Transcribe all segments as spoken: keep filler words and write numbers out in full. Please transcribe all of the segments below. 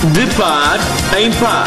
De par em par.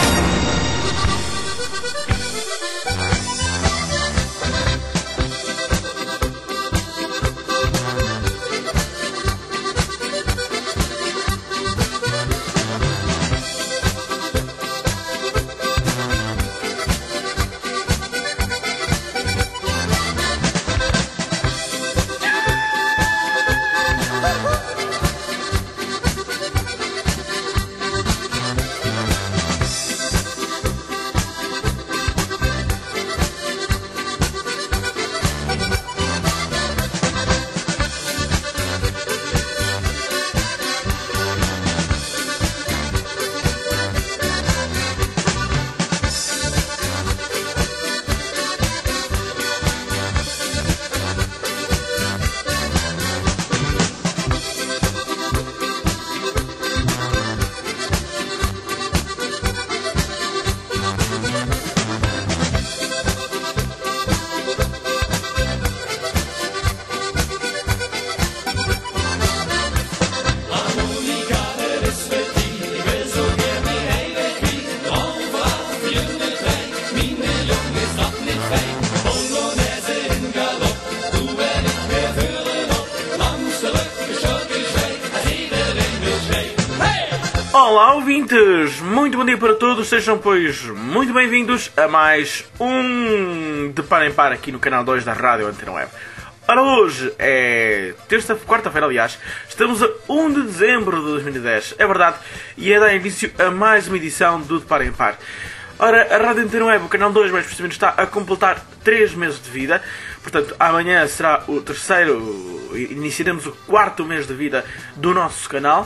Olá ouvintes, muito bom dia para todos, sejam pois muito bem-vindos a mais um De Par em Par aqui no canal dois da Rádio Antena Web. Ora, hoje é terça, quarta-feira aliás, estamos a um de dezembro de dois mil e dez, é verdade, e é dar início a mais uma edição do De Par em Par. Ora, a Rádio Antena Web, o canal dois mais precisamente, está a completar três meses de vida, portanto amanhã será o terceiro, iniciaremos o quarto mês de vida do nosso canal.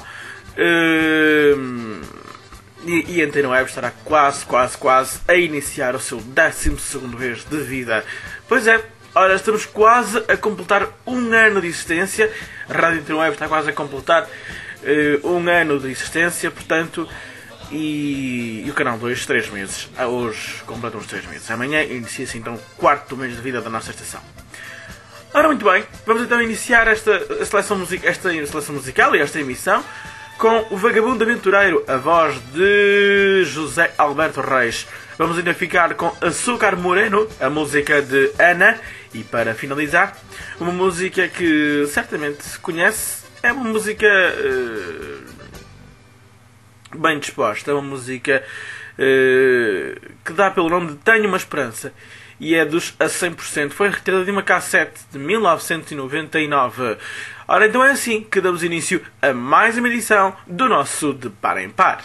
Uh, e, e a Antena Web estará quase, quase, quase a iniciar o seu décimo segundo mês de vida. Pois é, ora, estamos quase a completar um ano de existência. A Rádio Antena Web está quase a completar uh, um ano de existência, portanto, e, e o canal dois, três meses. Hoje completamos três meses. Amanhã inicia-se então o quarto mês de vida da nossa estação. Ora, muito bem, vamos então iniciar esta seleção, music- esta seleção musical e esta emissão com O Vagabundo Aventureiro, a voz de José Alberto Reis. Vamos ainda ficar com Açúcar Moreno, a música de Ana. E para finalizar, uma música que certamente se conhece. É uma música uh, bem disposta, é uma música uh, que dá pelo nome de Tenho Uma Esperança. E é dos A cem por cento. Foi retirada de uma cassete de mil novecentos e noventa e nove. Ora, então é assim que damos início a mais uma edição do nosso De Par em Par.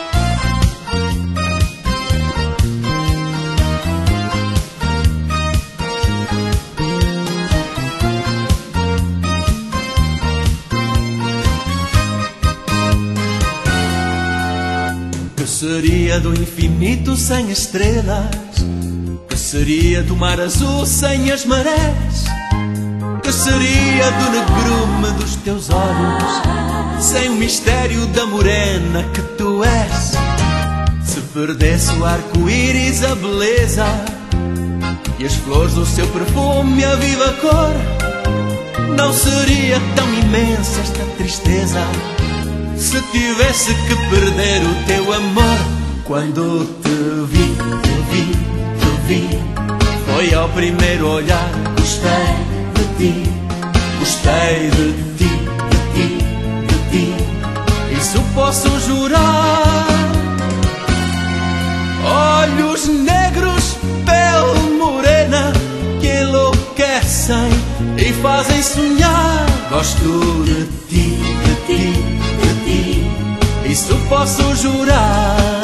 Que seria do infinito sem estrelas? Que seria do mar azul sem as marés? Que seria do negrume dos teus olhos sem o mistério da morena que tu és? Se perdesse o arco-íris a beleza e as flores do seu perfume a viva cor, não seria tão imensa esta tristeza se tivesse que perder o teu amor? Quando te vi, te vi, te vi, foi ao primeiro olhar, gostei de ti, gostei de ti, de ti, de ti, isso posso jurar. Olhos negros, pele morena, que enlouquecem e fazem sonhar. Gosto de ti, de ti, de ti, isso posso jurar.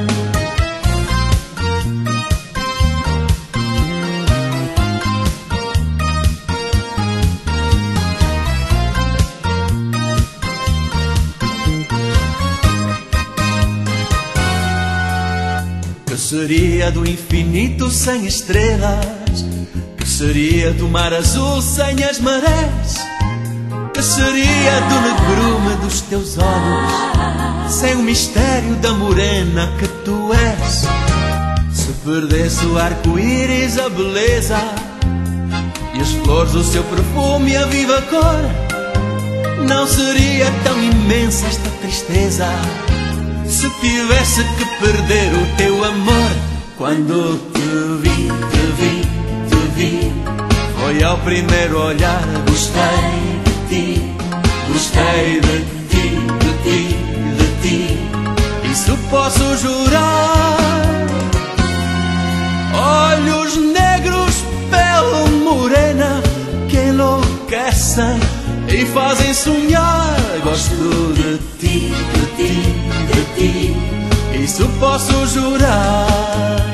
Que seria do infinito sem estrelas? Que seria do mar azul sem as marés? Que seria do negrume dos teus olhos sem o mistério da morena que tu és? Se perdesse o arco-íris a beleza e as flores o seu perfume a viva cor, não seria tão imensa esta tristeza se tivesse que perder o teu amor. Quando te vi, te vi, te vi, foi ao primeiro olhar. Gostei de ti, gostei de ti, de ti, de ti. Isso posso jurar. Olhos negros, pele morena, que enlouquecem e fazem sonhar. Gosto de ti, de ti, de ti. Isso posso jurar.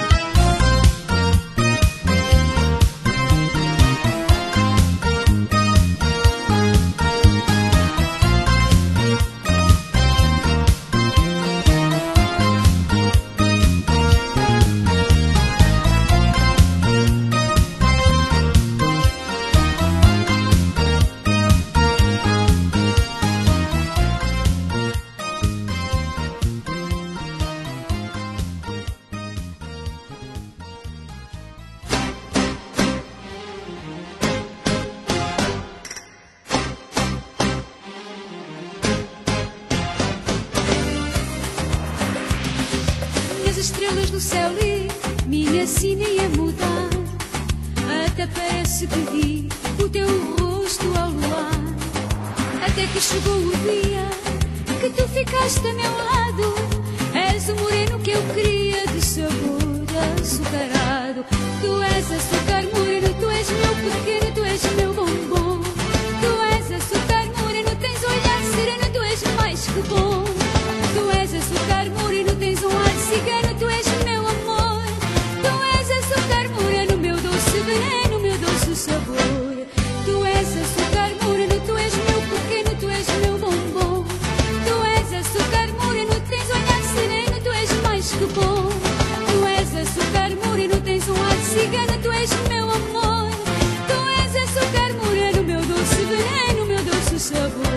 Estrelas no céu li, minha sina ia mudar. Até parece que vi o teu rosto ao luar. Até que chegou o dia que tu ficaste a meu lado. És o moreno que eu queria, de sabor açucarado. Tu és açúcar moreno, tu és meu pequeno, tu és meu bombom. Tu és açúcar moreno, tens olhar sereno, tu és mais que bom. Tu és açúcar moreno, tens um ar cigano, tu és meu amor. Tu és açúcar moreno, meu doce veneno, meu doce sabor. Tu és açúcar moreno, tu és meu pequeno, tu és meu bombom. Tu és açúcar moreno, tens olhar sereno, tu és mais que bom. Tu és açúcar moreno, tens um ar cigano, tu és meu amor. Tu és açúcar moreno, meu doce veneno, meu doce sabor.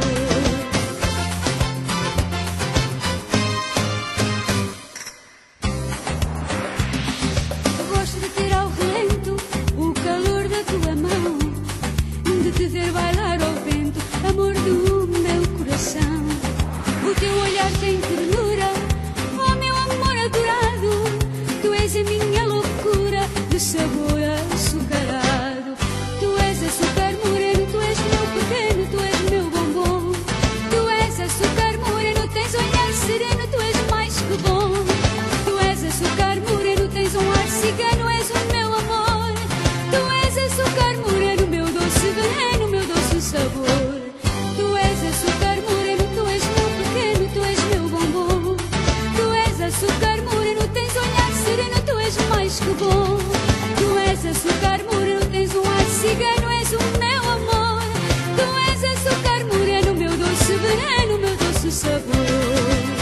Tem ternura, oh meu amor adorado. Tu és a minha loucura, de sabor açucarado. Tu és açúcar moreno, tu és meu pequeno, tu és meu bombom. Tu és açúcar moreno, tens olhar sereno, tu és mais que bom. Tu és açúcar moreno, tens um ar cigano, és o meu amor. Tu és açúcar moreno, meu doce veneno, meu doce sabor. Tu és açúcar moreno, tu és meu pequeno, tu és meu bombom. Tu és açúcar moreno, tens olhar sereno, tu és mais que bom. Tu és açúcar moreno, tens um ar cigano, és o meu amor. Tu és açúcar moreno, meu doce veneno, meu doce sabor.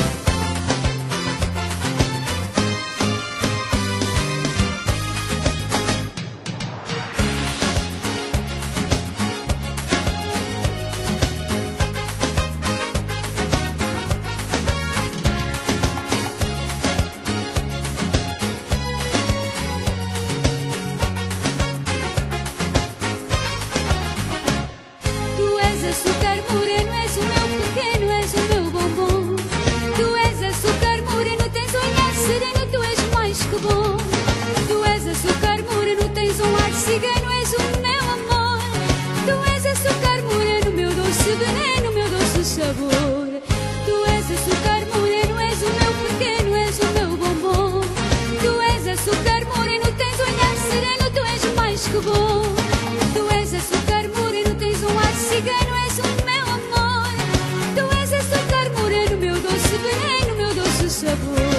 Açúcar moreno, és o meu pequeno, és o meu bombom. Tu és açúcar moreno, tens olhar sereno, tu és mais que bom. Tu és açúcar moreno, tens um ar cigano, és o meu amor. Tu és açúcar moreno, meu doce veneno, meu doce sabor. Tu és açúcar moreno, és o meu pequeno, és o meu bombom. Tu és açúcar moreno, tens olhar sereno, tu és mais que bom. Tu és açúcar moreno, tens um ar cigano, és o meu amor. Tu és açúcar moreno, meu doce veneno, meu doce sabor.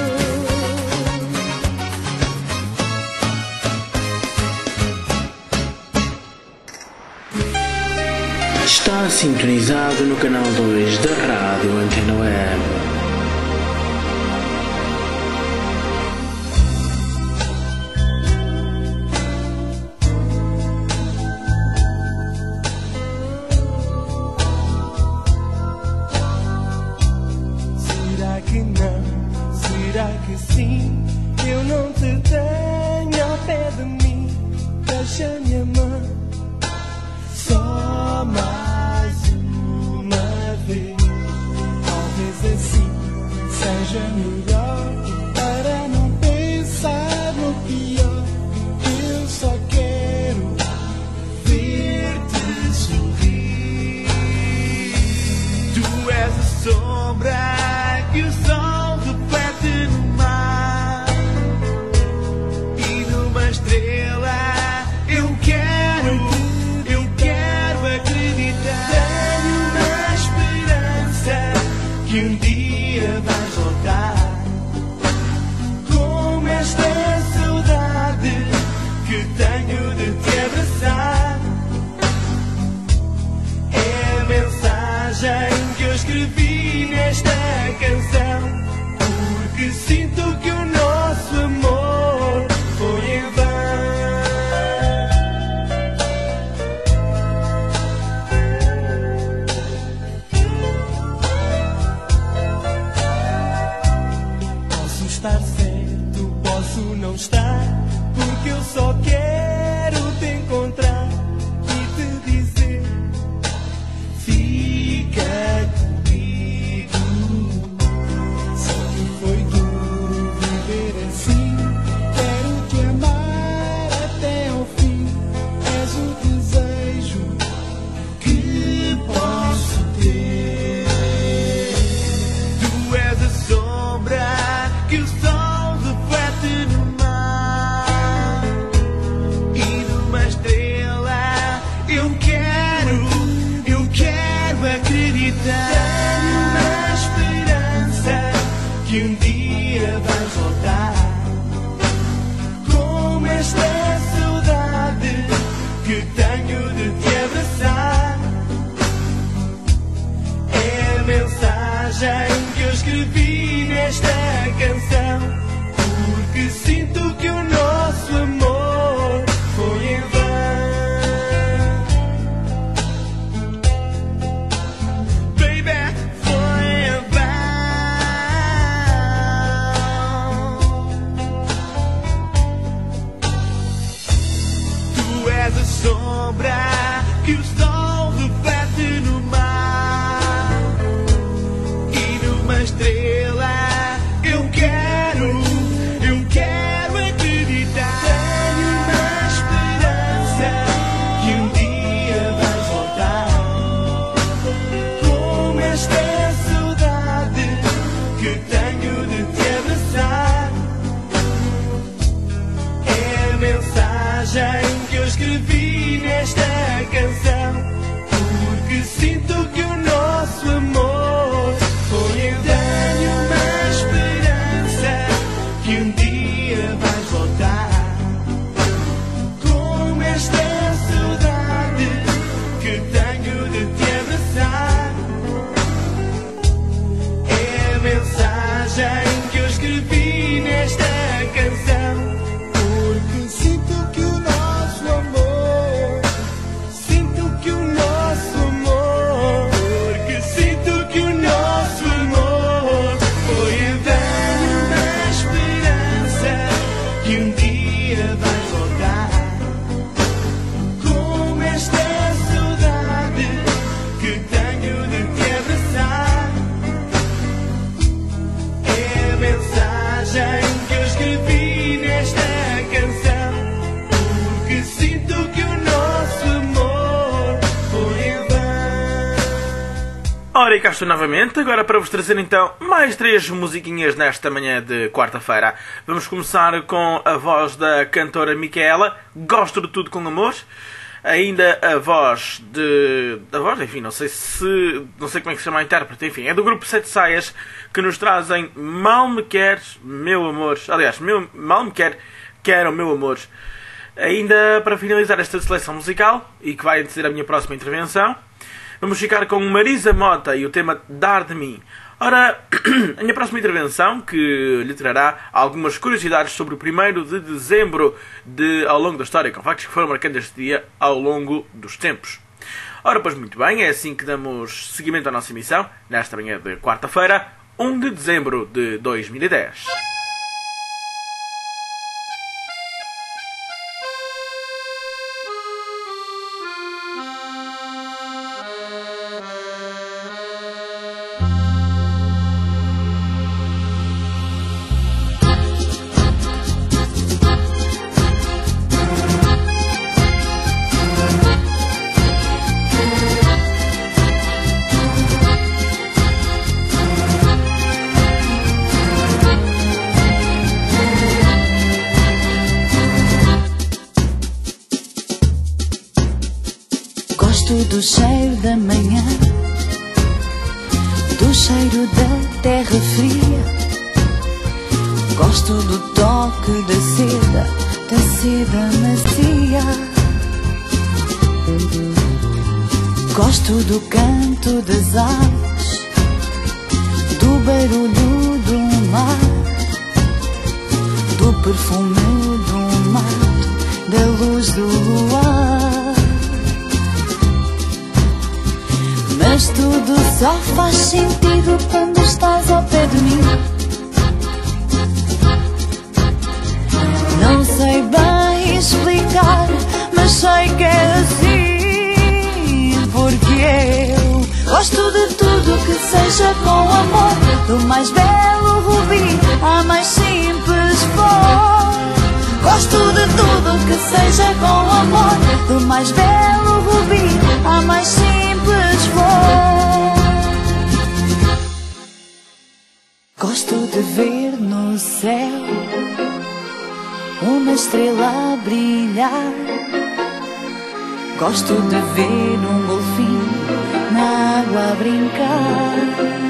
Está sintonizado no canal dois da Rádio Antena Web. Será que sim? Eu não te tenho ao pé de mim. Deixa-me amar só mais uma vez. Talvez assim sombra que o sol reflete no mar e numa estrela eu quero, eu quero acreditar. Tenho uma esperança que um dia vais voltar com esta saudade que tenho de te abraçar. É a mensagem que eu escrevi nesta canção, porque sinto que o nosso amor foi em vão. Posso estar certo, posso não estar, porque eu só quero te encontrar e te dizer: fica comigo. Sei que foi duro viver assim, quero te amar até ao fim. És o desejo que posso ter. Tu és a sombra que o sol reflete no mar e numa estrela eu quero, eu quero acreditar. Tenho uma esperança que um dia vais voltar com esta saudade que tenho de te abraçar. É a mensagem que eu escrevi nesta canção, porque sinto que o nosso amor foi em vão. Baby, foi em vão. Tu és a sombra que o sol reflete no mar e numa estrela eu quero, eu quero acreditar. Tenho uma esperança que um dia vais voltar com esta saudade que tenho de te abraçar. É a mensagem que eu escrevi nesta canção, porque sinto que o nosso amor foi em vão. Tenho uma esperança que um dia vais voltar com esta saudade que tenho de te abraçar. É a mensagem que eu escrevi nesta canção, porque sinto que o nosso amor, sinto que o nosso amor, porque sinto que o nosso amor foi em vão. Tenho uma esperança que um dia vais voltar com esta saudade que tenho de te abraçar. É a mensagem que eu escrevi nesta canção, porque sinto que o nosso amor foi em vão. Ora, e cá estou novamente, agora para vos trazer então mais três musiquinhas nesta manhã de quarta-feira. Vamos começar com a voz da cantora Micaela, Gosto de Tudo com Amor. Ainda a voz de... a voz, enfim, não sei se... não sei como é que se chama a intérprete, enfim, é do grupo Sete Saias, que nos trazem Mal Me Quer, Meu Amor. Aliás, meu, Mal Me Quer, Quero Meu Amor. Ainda para finalizar esta seleção musical, e que vai ser a minha próxima intervenção, vamos ficar com Marisa Mota e o tema Dar de Mim. Ora, a minha próxima intervenção, que lhe trará algumas curiosidades sobre o primeiro de dezembro de, ao longo da história, com factos que foram marcando este dia ao longo dos tempos. Ora, pois muito bem, é assim que damos seguimento à nossa emissão, nesta manhã de quarta-feira, um de dezembro de dois mil e dez. seda macia. Gosto do canto das aves, do barulho do mar, do perfume do mato, da luz do luar. Mas tudo só faz sentido quando estás ao pé de mim. Não sei bem explicar, mas sei que é assim. Porque eu gosto de tudo que seja com amor, do mais belo rubi à mais simples flor. Gosto de tudo que seja com amor, do mais belo rubi à mais simples flor. Gosto de ver no céu uma estrela a brilhar. Gosto de ver um golfinho na água a brincar.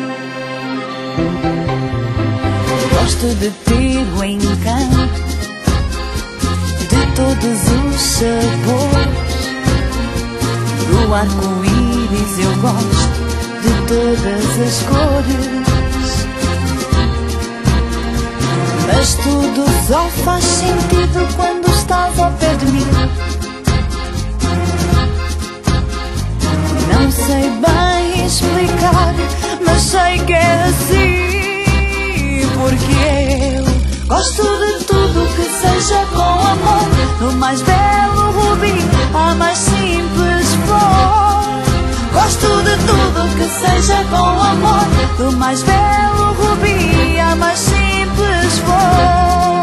Gosto de ter o encanto de todos os sabores. Do arco-íris eu gosto de todas as cores. Mas tudo só faz sentido quando estás ao pé de mim. Não sei bem explicar, mas sei que é assim. Porque eu gosto de tudo que seja com amor, do mais belo rubi à mais simples flor. Gosto de tudo que seja com amor, do mais belo rubi à mais simples flor.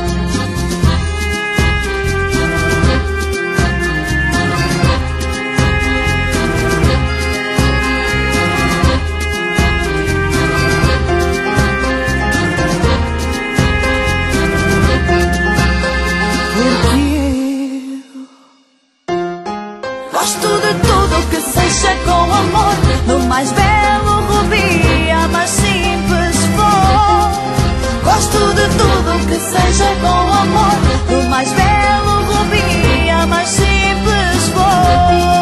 Com amor, do mais belo rubi à mais simples flor. Gosto de tudo que seja com amor, do mais belo rubi à mais simples flor.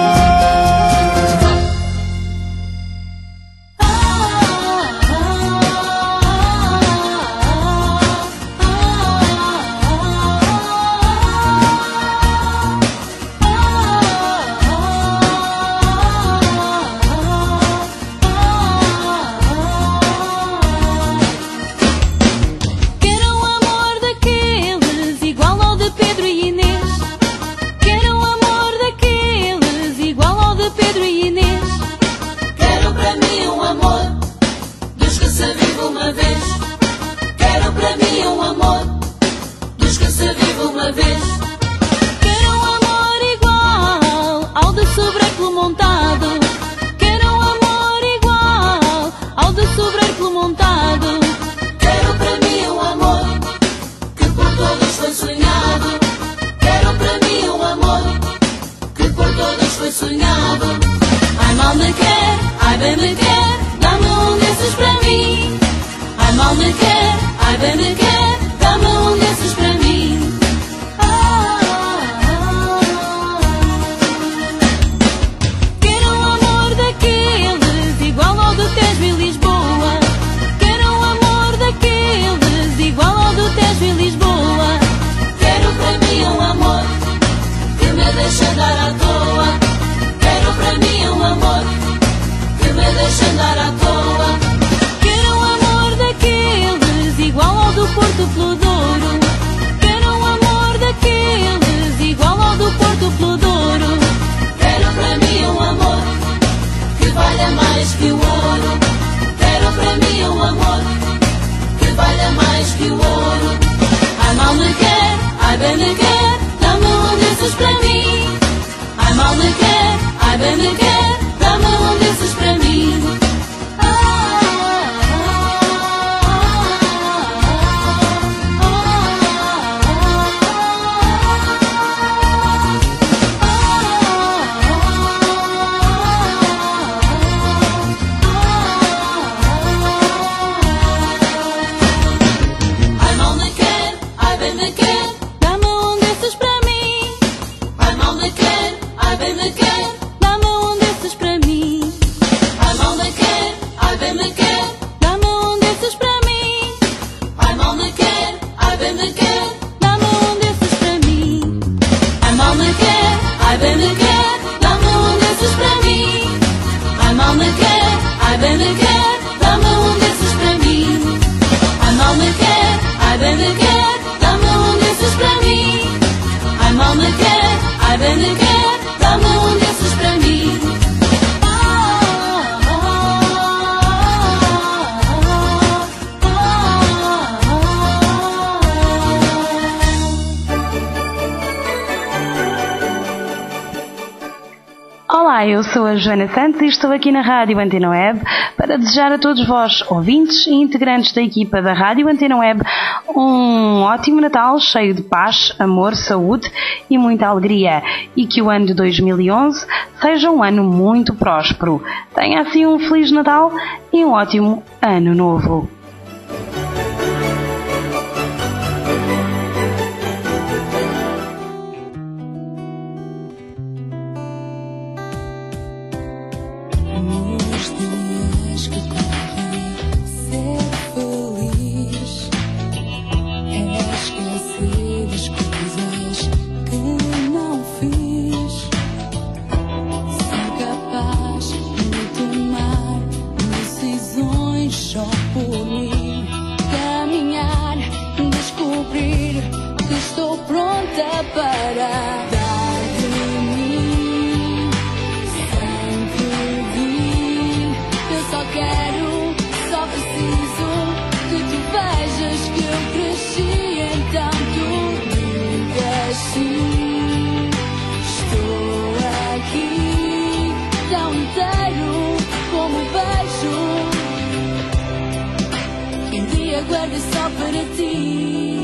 Dá-me um desses Quem me quer, dá-me um desses para mim. Olá, eu sou a Joana Santos e estou aqui na Rádio Antena Web para desejar a todos vós, ouvintes e integrantes da equipa da Rádio Antena Web, um ótimo Natal cheio de paz, amor, saúde e muita alegria, e que o ano de dois mil e onze seja um ano muito próspero. Tenha assim um Feliz Natal e um ótimo Ano Novo. Guarda só para ti.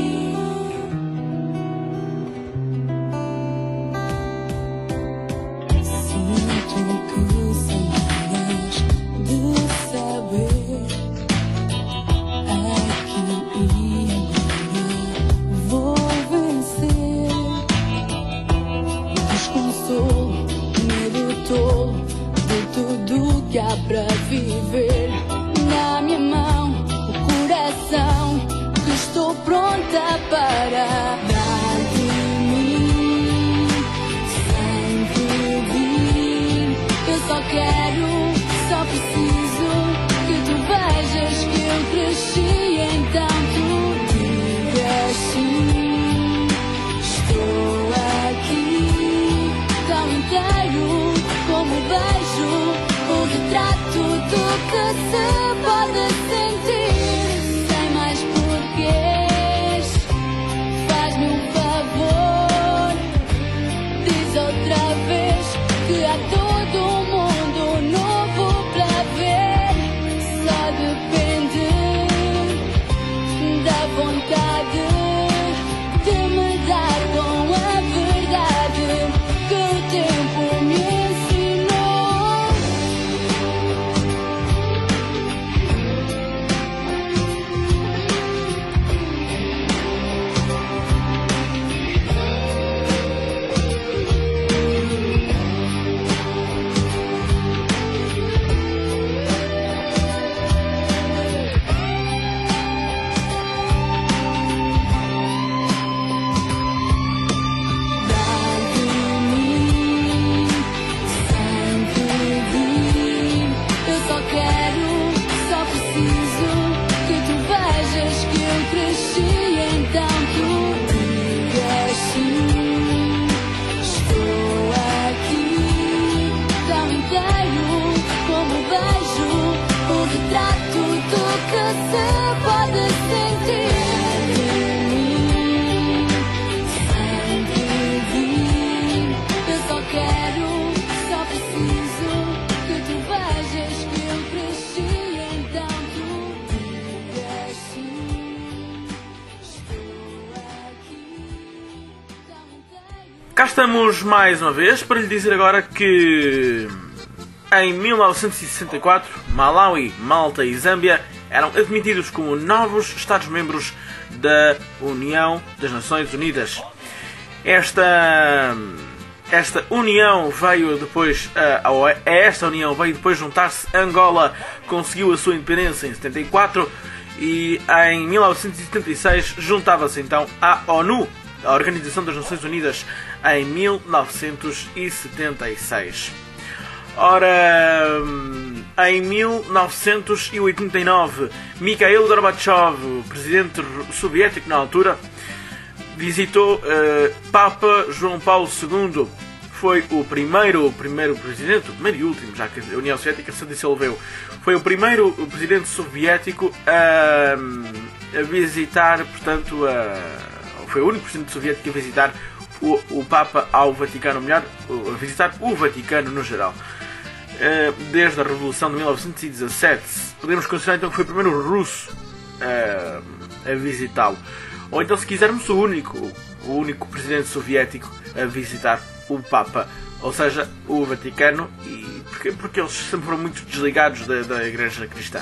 Sinto que saudades de saber aqui e agora vou vencer. Desconsolo, medo tolo de tudo que há para viver. Na minha mão que estou pronta para dar de mim, sem pedir. Eu só quero, só preciso que tu vejas que eu cresci, então tu digas sim. Estou aqui, tão inteiro como beijo, o retrato do que se pode sentir. Cá estamos mais uma vez para lhe dizer agora que em mil novecentos e sessenta e quatro Malawi, Malta e Zâmbia eram admitidos como novos Estados-membros da União das Nações Unidas. Esta, esta união veio depois, a, a esta união veio depois juntar-se Angola, conseguiu a sua independência em setenta e quatro e em mil novecentos e setenta e seis juntava-se então à ONU, a Organização das Nações Unidas, em mil novecentos e setenta e seis. Ora, em mil novecentos e oitenta e nove, Mikhail Gorbachev, presidente soviético na altura, visitou uh, Papa João Paulo segundo, foi o primeiro, o primeiro presidente, o primeiro e último, já que a União Soviética se dissolveu, foi o primeiro o presidente soviético a, a visitar, portanto, a, foi o único presidente soviético a visitar o, o Papa ao Vaticano, melhor, a visitar o Vaticano no geral. Desde a Revolução de mil novecentos e dezassete, podemos considerar então que foi o primeiro russo a, a visitá-lo. Ou então, se quisermos, o único, o único presidente soviético a visitar o Papa, ou seja, o Vaticano, e porque, porque eles sempre foram muito desligados da, da Igreja Cristã.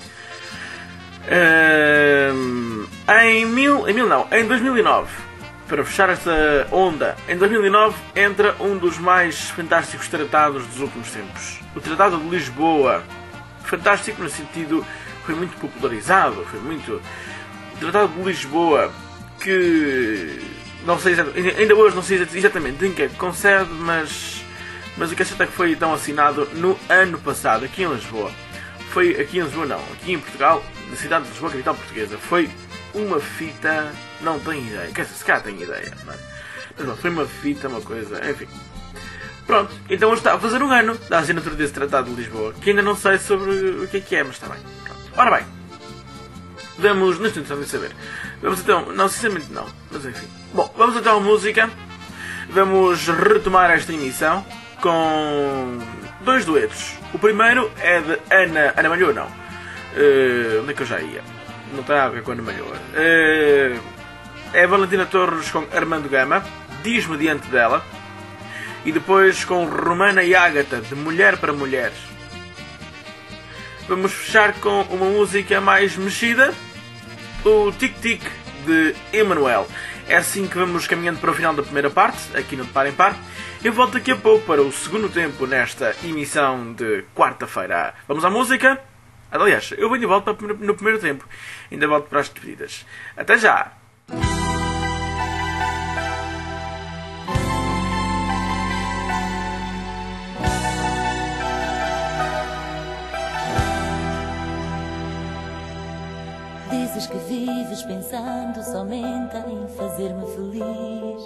Um, em, mil, em, mil, não, em dois mil e nove, para fechar esta onda, em dois mil e nove entra um dos mais fantásticos tratados dos últimos tempos. O Tratado de Lisboa. Fantástico no sentido, foi muito popularizado, foi muito... O Tratado de Lisboa, que não sei exatamente, ainda hoje não sei exatamente em que é que concede, mas, mas o que é certo é que foi então assinado no ano passado, aqui em Lisboa. Foi aqui em Lisboa não, aqui em Portugal, na cidade de Lisboa, capital portuguesa. Foi uma fita, não tenho ideia, quer dizer, se calhar tenho ideia, mas, mas não, foi uma fita, uma coisa, enfim. Pronto, então hoje está a fazer um ano da assinatura desse Tratado de Lisboa, que ainda não sei sobre o que é que é, mas está bem. Pronto. Ora bem, vamos, neste instante de saber. Vamos então, não, sinceramente não, mas enfim. Bom, vamos então à música. Vamos retomar esta emissão com dois duetos. O primeiro é de Ana, Ana Malhoa, não. Uh, onde é que eu já ia? Não tem nada a ver com Ana Malhoa. Uh, é Valentina Torres com Armando Gama, Diz-me Diante Dela. E depois com Romana e Ágata, de Mulher para Mulheres. Vamos fechar com uma música mais mexida, o Tic Tic de Emanuel. É assim que vamos caminhando para o final da primeira parte, aqui no De Par em Par. Eu volto daqui a pouco para o segundo tempo nesta emissão de quarta-feira. Vamos à música? Aliás, eu venho de volta no primeiro tempo. Ainda volto para as despedidas. Até já! Dizes que vives pensando somente em fazer-me feliz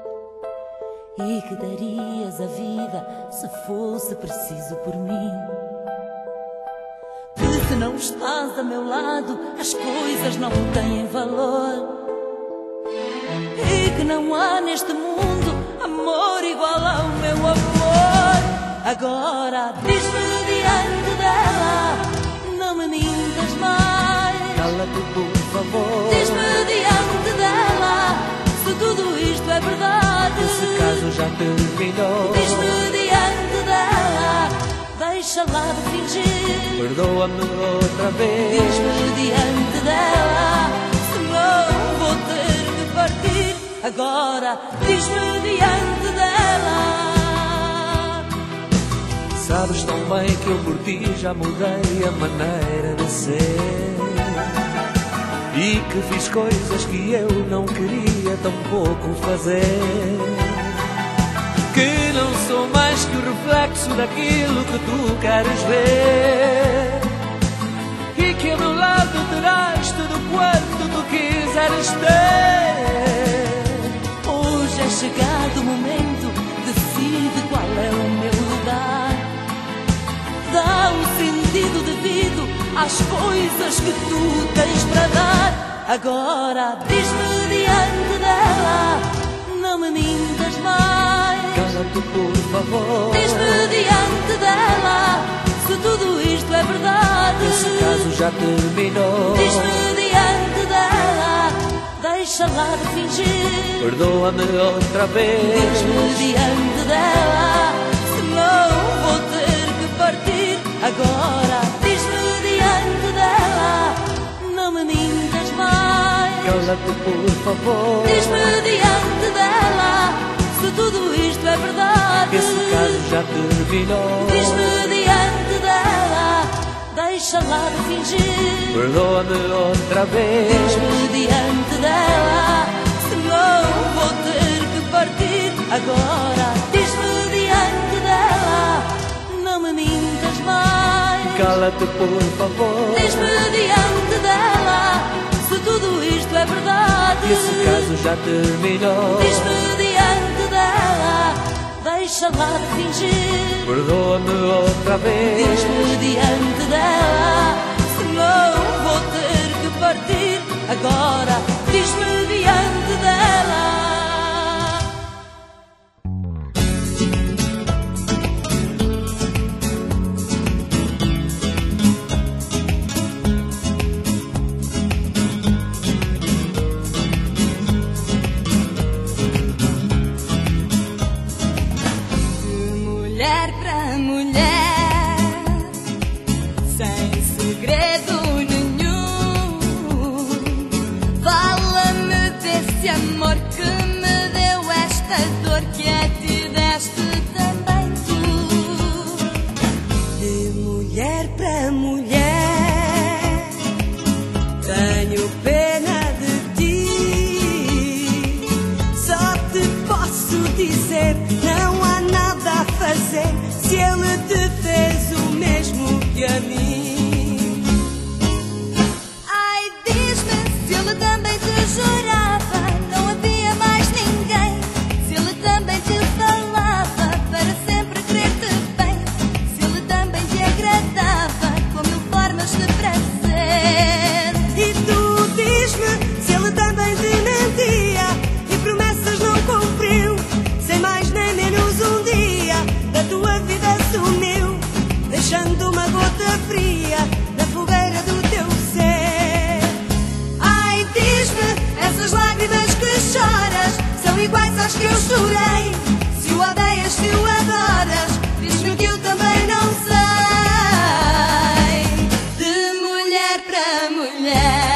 e que darias a vida se fosse preciso por mim. Que se não estás a meu lado as coisas não têm valor e que não há neste mundo amor igual ao meu amor. Agora diz-me diante dela, não me mintas mais. Cala-te, por favor. Diz-me diante dela se tudo isto é verdade. Esse caso já terminou. Diz-me diante dela, deixa lá de fingir. Perdoa-me outra vez. Diz-me diante dela, senão vou ter que partir. Agora diz-me diante dela. Sabes tão bem que eu por ti já mudei a maneira de ser e que fiz coisas que eu não queria tão pouco fazer, que não sou mais que o reflexo daquilo que tu queres ver e que ao meu lado terás tudo quanto tu quiseres ter. Hoje é chegado o momento, decide qual é o meu lugar. Dá um sentido devido às coisas que tu tens para dar. Agora diz-me diante dela, não me mintas mais. Cala-te, por favor. Diz-me diante dela se tudo isto é verdade. Esse caso já terminou. Diz-me diante dela, deixa lá de fingir. Perdoa-me outra vez. Diz-me diante dela, senão vou ter que partir. Agora diz-me diante dela, não me mintas mais. Cala-te, por favor. Diz-me diante dela se tudo isto é verdade. Esse caso já terminou. Diz-me diante dela, deixa lá de fingir. Perdoa-me outra vez. Diz-me diante dela, senão vou ter que partir. Agora diz-me diante dela, não me mintas mais. Cala-te, por favor. Diz-me diante dela se tudo isto é verdade. Esse caso já terminou. Diz-me diante dela, deixa deixa lá de fingir. Perdoa-me outra vez. Diz-me diante dela, senão vou ter que partir. Agora diz-me diante dela. Mulher para mulher, sem segredo nenhum, fala-me desse amor que me deu esta dor, que a ti deste também tu. De mulher para mulher, tenho pena de ti. Só te posso dizer, não há nada a fazer se ele te fez o mesmo que a mim. Ai, diz-me se ele também te jurava, não havia mais ninguém. Se ele também te falava para sempre querer-te bem. Se ele também te agradava com mil formas de prazer. E tu diz-me se ele também te mentia e promessas não cumpriu. Sem mais nem menos um dia da tua vida sumiu, deixando uma gota fria na fogueira do teu ser. Ai, diz-me, essas lágrimas que choras são iguais às que eu chorei. Se o odeias, se o adoras, diz-me que eu também não sei. De mulher para mulher.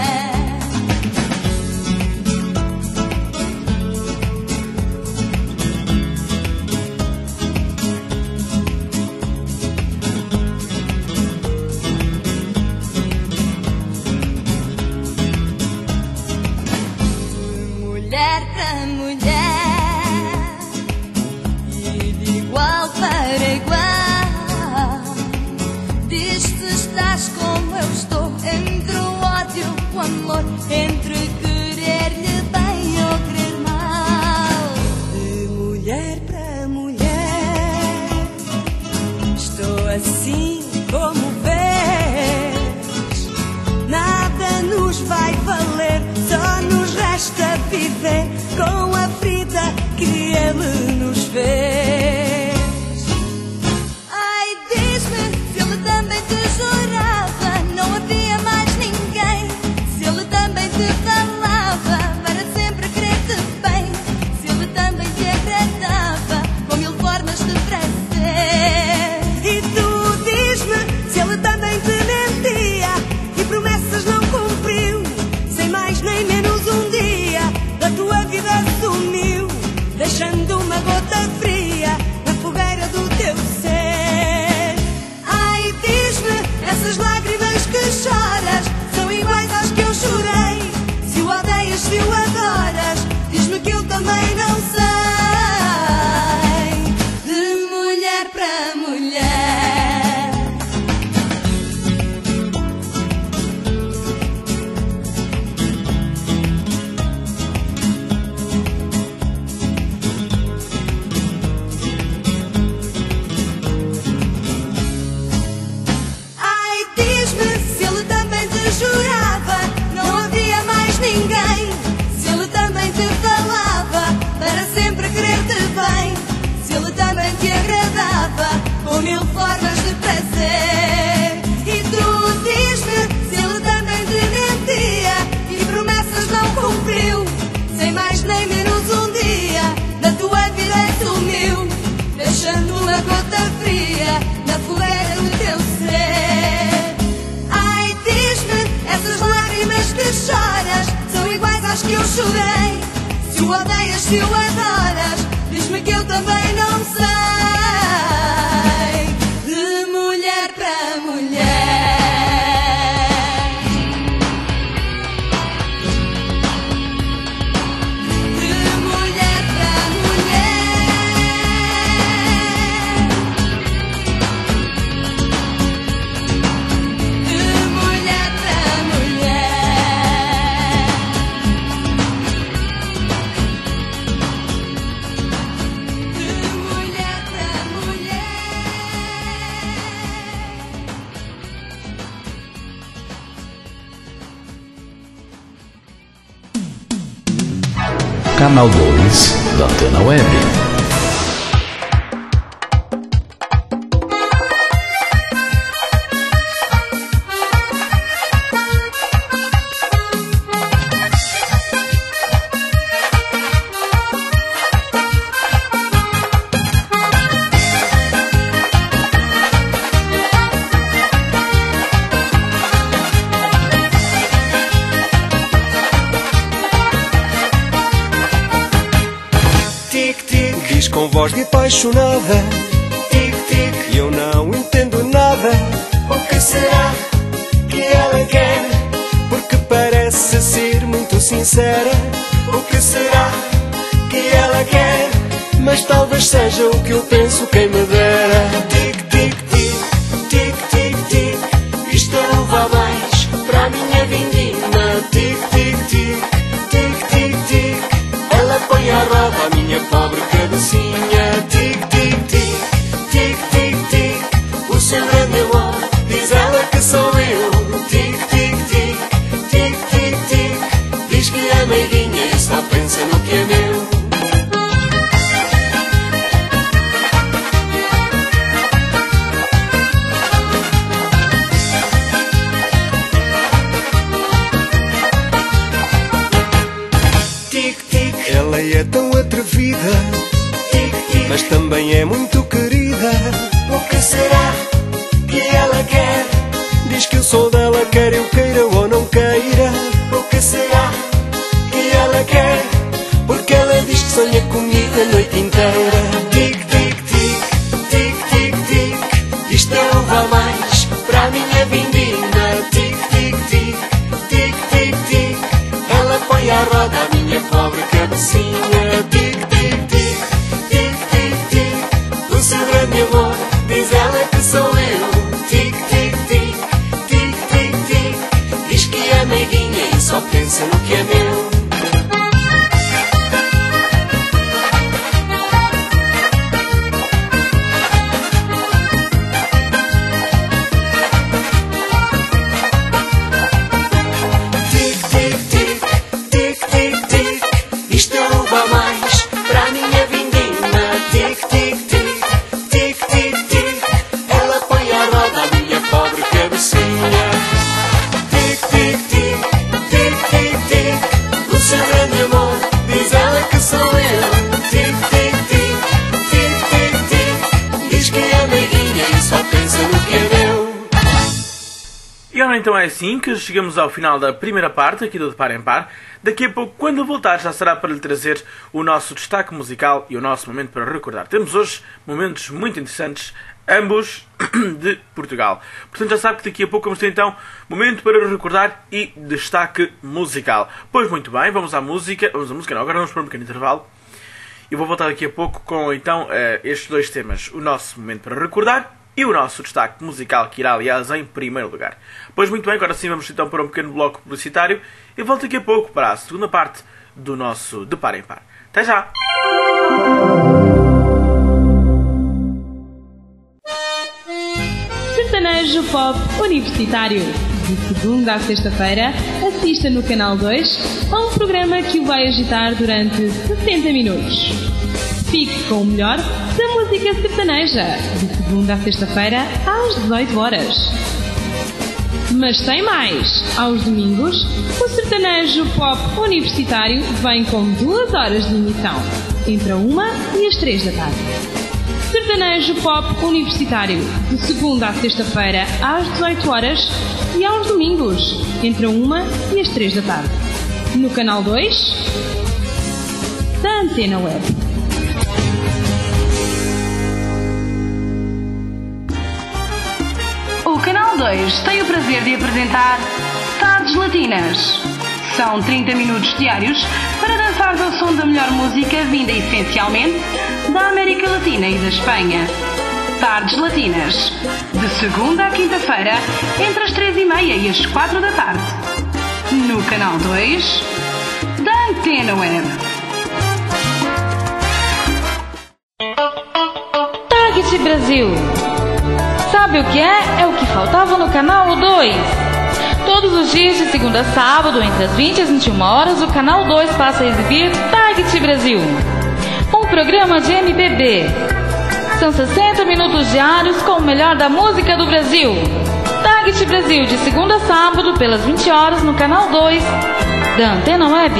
Mulher para mulher, e de igual para igual. Diz se estás como eu estou, entre o ódio e o amor, entre querer-lhe bem ou querer mal. De mulher para mulher, estou assim como vês. Nada nos vai valer, só nos resta viver com a ferida que ele nos fez. Ai, diz-me se ele também te jurava, não havia mais ninguém. Se ele também te falava para sempre querer-te bem. Se ele também te agradava com mil formas de prazer. E tu diz-me se ele também te mentia e promessas não cumpriu. Sem mais nem menos um dia da tua vida sumiu, deixando uma gota fria na fogueira do teu ser. Ai, diz-me, essas lágrimas que choras são iguais às que eu chorei. Se o odeias, se o adoras, diz-me que eu também não sei. De mulher para mulher. Ai, diz-me se ele também te jurava, não havia mais ninguém. Se ele também te falava para sempre querer-te bem. Se ele também te agradava com mil formas de prazer. E tu diz-me se ele também te mentia e promessas não cumpriu. Sem mais nem menos um dia da tua vida sumiu, deixando uma gota fria na fogueira do teu ser. Ai, diz-me, essas lágrimas que choras são iguais às que eu chorei. Se o odeias, se o adoras, diz-me que eu também não sei. De mulher para mulher. De mulher para mulher. De mulher para mulher. De Canal dois da Antena Web. Com voz de apaixonada, tic-tic, e eu não entendo nada. O que será que ela quer? Porque parece ser muito sincera. O que será que ela quer? Mas talvez seja o que eu penso, quem me dera. Tic-tic-tic, tic-tic-tic, isto leva mais para a minha vindima. Tic-tic-tic, tic-tic-tic, ela põe a roda à minha pobre cabecinha. Tic-tic-tic, tic-tic-tic, o seu grande amor, diz ela que sou eu. Tic-tic-tic, tic-tic-tic, diz que é meiguinha e só pensa no que é meu. Tic-tic, ela é tão atrevida, mas também é muito querida. O que será que ela quer? Diz que eu sou dela, quer eu queira ou não queira. O que será que ela quer? Porque ela diz que sonha comigo a noite inteira. Tic-tic-tic, tic-tic-tic, isto leva mais para a minha vindima. Tic-tic-tic, tic-tic-tic, ela põe a roda à minha pobre cabecinha. Tic-tic-tic, o seu grande amor, diz ela que sou eu. Tic-tic-tic, tic-tic-tic, diz que é meiguinha e só pensa no que é meu. Tic-tic-tic, tic-tic-tic, isto leva mais para a minha vindima. Tic-tic-tic, tic-tic-tic, ela põe a roda à minha pobre cabecinha. Tic-tic-tic, tic-tic-tic, o seu grande amor, diz ela que sou eu. Tic-tic-tic, tic-tic-tic, diz que é meiguinha e só pensa no que é meu. E ora, então é assim que chegamos ao final da primeira parte aqui do De Par em Par. Daqui a pouco, quando eu voltar, já será para lhe trazer o nosso destaque musical e o nosso momento para recordar. Temos hoje momentos muito interessantes, ambos de Portugal. Portanto, já sabe que daqui a pouco vamos ter então momento para recordar e destaque musical. Pois muito bem, vamos à música. Vamos à música não, agora vamos para um pequeno intervalo. E vou voltar daqui a pouco com então estes dois temas. O nosso momento para recordar e o nosso destaque musical, que irá, aliás, em primeiro lugar. Pois muito bem, agora sim vamos então para um pequeno bloco publicitário e volto daqui a pouco para a segunda parte do nosso De Par em Par. Até já! Sertanejo Pop Universitário. De segunda à sexta-feira, assista no Canal dois a um programa que o vai agitar durante sessenta minutos. Fique com o melhor da música sertaneja, de segunda à sexta-feira, às dezoito horas. Mas tem mais! Aos domingos, o Sertanejo Pop Universitário vem com duas horas de emissão, entre a uma e as três da tarde. Sertanejo Pop Universitário, de segunda à sexta-feira, às dezoito horas, e aos domingos, entre a uma e as três da tarde. No Canal dois da Antena Web. O Canal dois tem o prazer de apresentar Tardes Latinas. São trinta minutos diários para dançar ao som da melhor música vinda essencialmente da América Latina e da Espanha. Tardes Latinas, de segunda à quinta-feira, entre as três e meia e as quatro da tarde. No Canal dois da Antena Web. Target Brasil. Sabe o que é? É o que faltava no Canal dois. Todos os dias, de segunda a sábado, entre as vinte e as vinte e uma horas, o Canal dois passa a exibir Target Brasil, um programa de M P B. São sessenta minutos diários com o melhor da música do Brasil. Target Brasil, de segunda a sábado, pelas vinte horas, no Canal dois da Antena Web.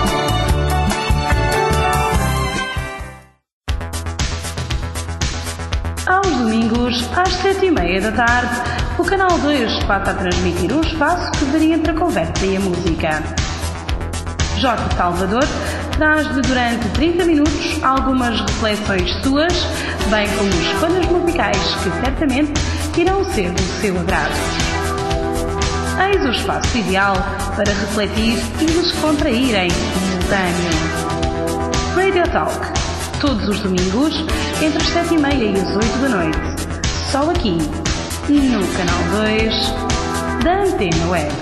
Aos domingos, às sete e meia da tarde, o Canal dois passa a transmitir um espaço que varia entre a conversa e a música. Jorge Salvador traz-lhe durante trinta minutos algumas reflexões suas, bem como escolhas musicais que certamente irão ser do seu agrado. Eis o espaço ideal para refletir e descontrair em simultâneo. Radio Talk, todos os domingos, entre as sete e meia e as oito da noite, só aqui, no Canal dois da Antena Web.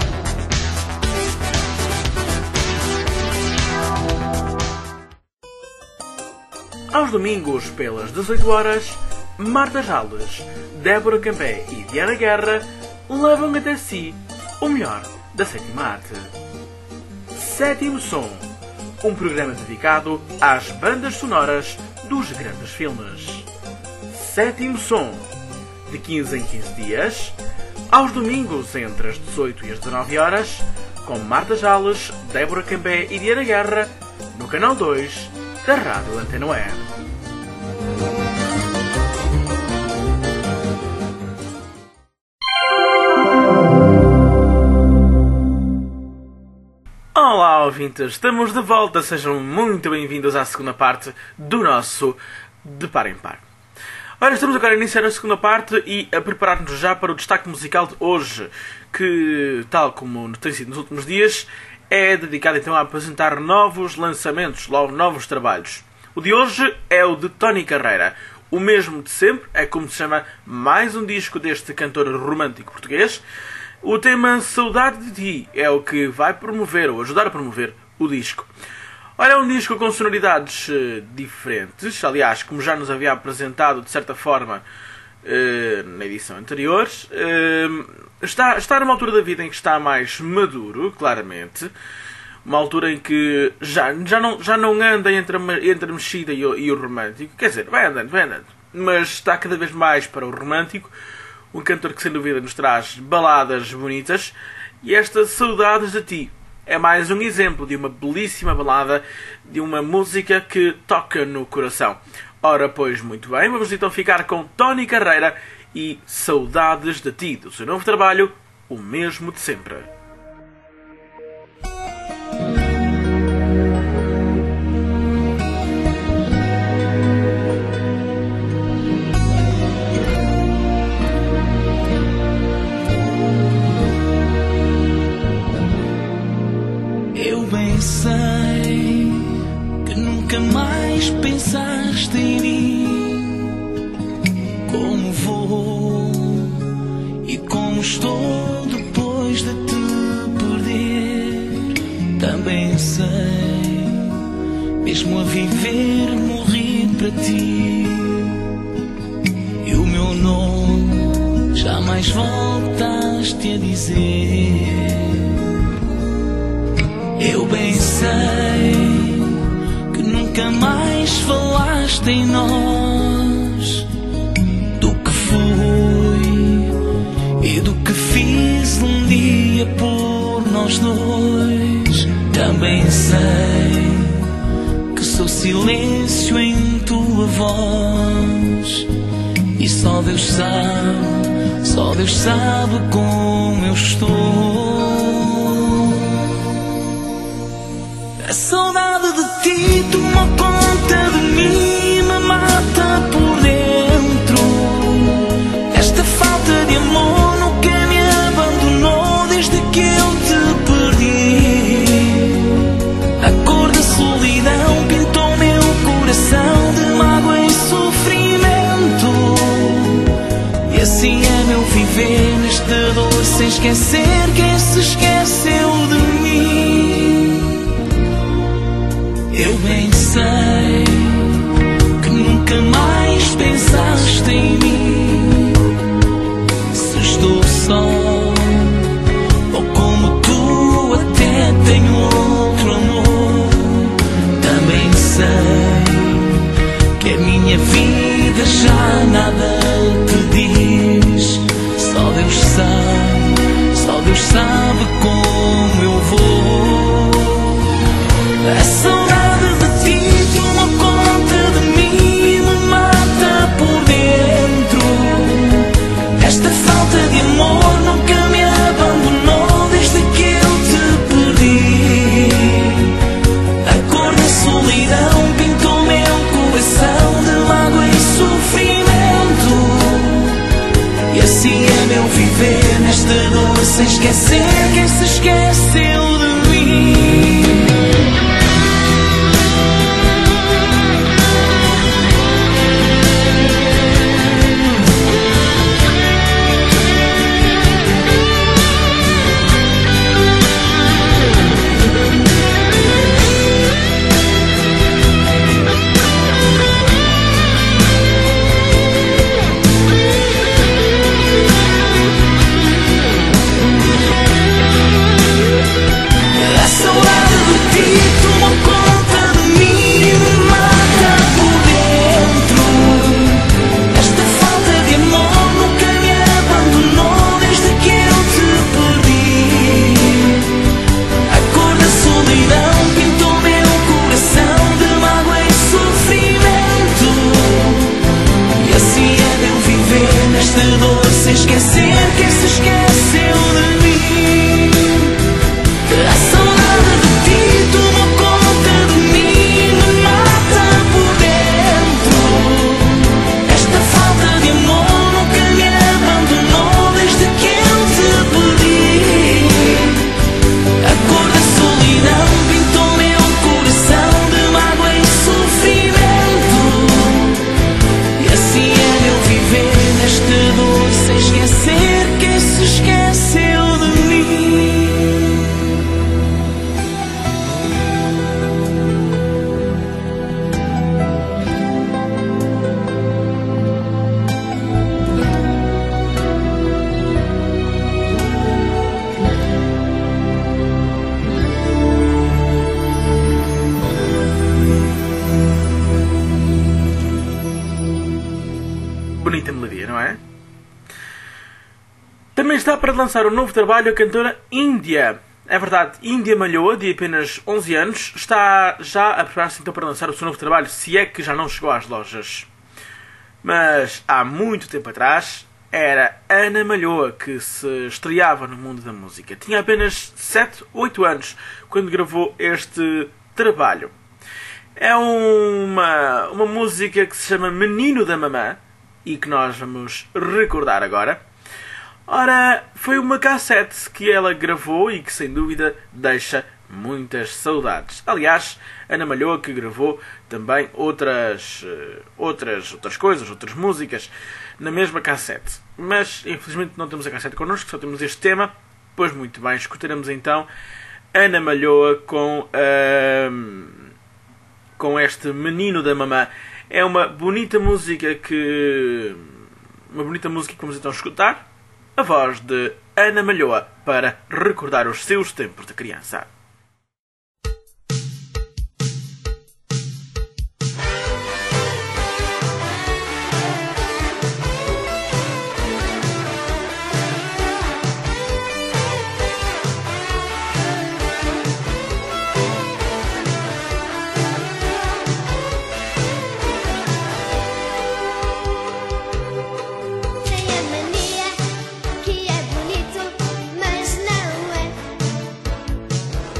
Aos domingos, pelas dezoito horas, Marta Jalles, Débora Campé e Diana Guerra levam até si o melhor da sétima arte. Sétimo Som, um programa dedicado às bandas sonoras dos grandes filmes. Sétimo Som, de quinze em quinze dias, aos domingos entre as dezoito e as dezanove horas, com Marta Jalles, Débora Campé e Diana Guerra, no Canal dois da Rádio Antena Web. Olá, ouvintes, estamos de volta, sejam muito bem-vindos à segunda parte do nosso De Par em Par. Ora, estamos agora a iniciar a segunda parte e a preparar-nos já para o destaque musical de hoje, que, tal como tem sido nos últimos dias, é dedicado então a apresentar novos lançamentos, novos trabalhos. O de hoje é o de Tony Carreira, o mesmo de sempre, é como se chama mais um disco deste cantor romântico português. O tema Saudade de Ti é o que vai promover, ou ajudar a promover, o disco. Olha, é um disco com sonoridades uh, diferentes, aliás, como já nos havia apresentado, de certa forma, uh, na edição anterior. Uh, está, está numa altura da vida em que está mais maduro, claramente. Uma altura em que já, já, não, já não anda entre a, entre a mexida e o, e o romântico. Quer dizer, vai andando, vai andando. Mas está cada vez mais para o romântico. Um cantor que, sem dúvida, nos traz baladas bonitas. E esta Saudades de Ti é mais um exemplo de uma belíssima balada, de uma música que toca no coração. Ora, pois, muito bem, vamos então ficar com Tony Carreira e Saudades de Ti, do seu novo trabalho, O Mesmo de Sempre. Sei que nunca mais pensaste em mim, como vou e como estou depois de te perder. Também sei, mesmo a viver morri para ti, e o meu nome jamais voltaste a dizer. Eu bem sei que nunca mais falaste em nós, do que fui e do que fiz um dia por nós dois. Também sei que sou silêncio em tua voz, e só Deus sabe, só Deus sabe como eu estou. A saudade de ti tomou conta de mim, me mata por dentro. Esta falta de amor nunca me abandonou desde que eu te perdi. A cor da solidão pintou meu coração de mágoa e sofrimento, e assim é meu viver nesta dor, sem esquecer quem se esqueceu de mim. Eu bem sei que nunca mais pensaste em mim, se estou só ou Deus sabe como eu vou. A saudade de ti toma conta de mim e me mata por dentro. Esta falta de amor nunca me abandonou desde que eu te perdi. A cor da solidão pintou meu coração de mágoa e sofrimento. E assim é meu viver nesta dor, sem esquecer quem se esqueceu de mim. Sem esquecer quem se esqueceu de mim. A saudade de ti toma conta de mim e me mata por dentro. Esta falta de amor nunca me abandonou desde que eu te perdi. A cor da solidão pintou meu coração de mágoa e sofrimento. E assim é meu viver nesta dor, sem esquecer quem se esqueceu de mim. Bonita melodia, não é? Também está para lançar um novo trabalho a cantora Índia. É verdade, Índia Malhoa, de apenas onze anos, está já a preparar-se então para lançar o seu novo trabalho, se é que já não chegou às lojas. Mas há muito tempo atrás era Ana Malhoa que se estreava no mundo da música. Tinha apenas sete, oito anos quando gravou este trabalho. É uma, uma música que se chama Menino da Mamã e que nós vamos recordar agora. Ora, foi uma cassete que ela gravou e que sem dúvida deixa muitas saudades. Aliás, Ana Malhoa que gravou também outras, outras, outras coisas, outras músicas na mesma cassete. Mas infelizmente não temos a cassete connosco, só temos este tema. Pois muito bem, escutaremos então Ana Malhoa com, uh, com este Menino da Mamã. É uma bonita música que... Uma bonita música que vamos então escutar. A voz de Ana Malhoa para recordar os seus tempos de criança. Que é bonito, mas não é.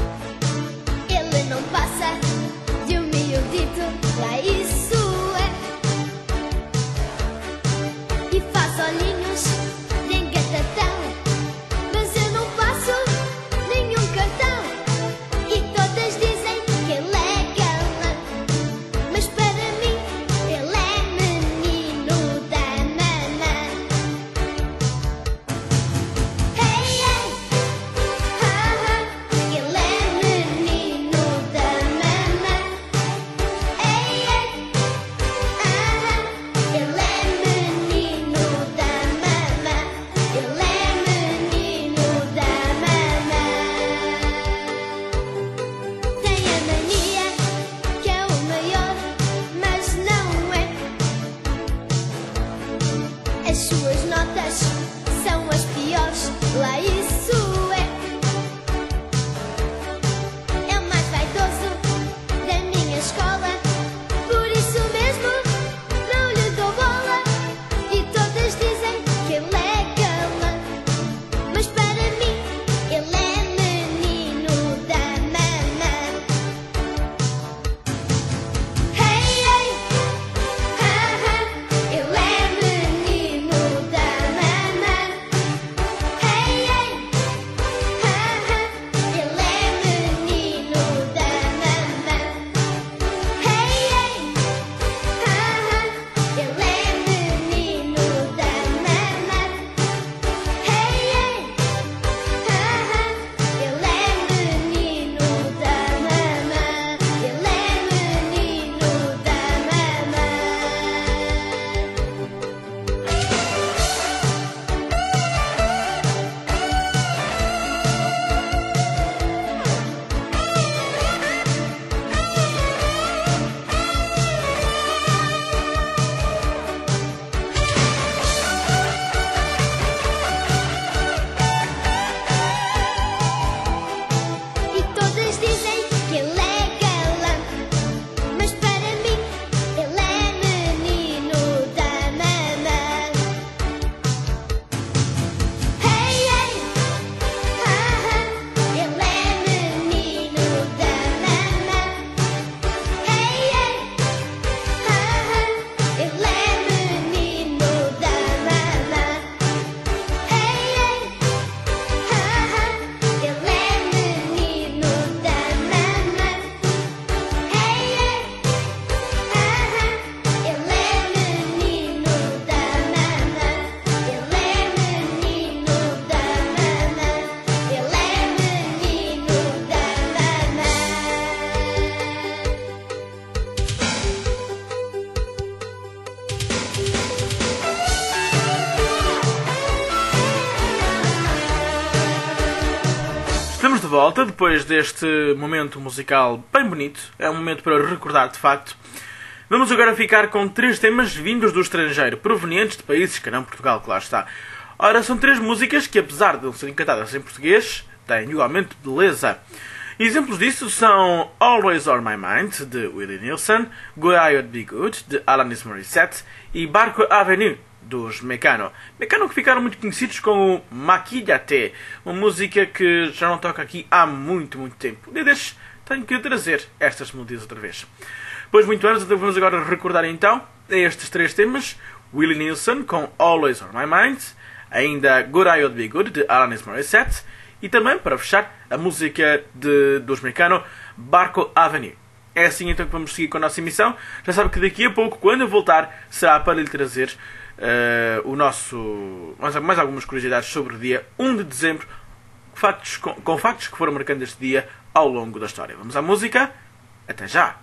volta depois deste momento musical bem bonito. É um momento para recordar de facto. Vamos agora ficar com três temas vindos do estrangeiro, provenientes de países que não Portugal, que lá está. Ora, são três músicas que, apesar de não serem cantadas em português, têm igualmente beleza. Exemplos disso são Always on My Mind, de Willie Nelson, Good I Would Be Good, de Alanis Morissette, e Barco Avenue, dos Mecano. Mecano que ficaram muito conhecidos com o Maquillate, uma música que já não toca aqui há muito, muito tempo. Um dia destes tenho que trazer estas melodias outra vez. Pois muito antes, vamos agora recordar então estes três temas. Willie Nelson com Always on My Mind, ainda Good I Would Be Good, de Alanis Morissette, e também, para fechar, a música de, dos Mecano, Barco Avenue. É assim então que vamos seguir com a nossa emissão. Já sabe que daqui a pouco, quando eu voltar, será para lhe trazer uh, o nosso mais, mais algumas curiosidades sobre o dia um de dezembro, factos, com, com factos que foram marcando este dia ao longo da história. Vamos à música. Até já!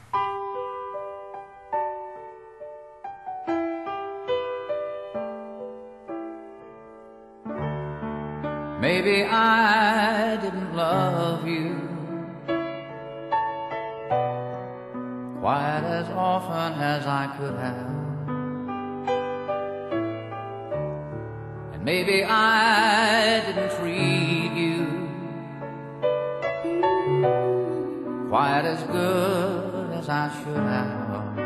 Maybe I didn't love you quite as often as I could have, and maybe I didn't treat you quite as good as I should have.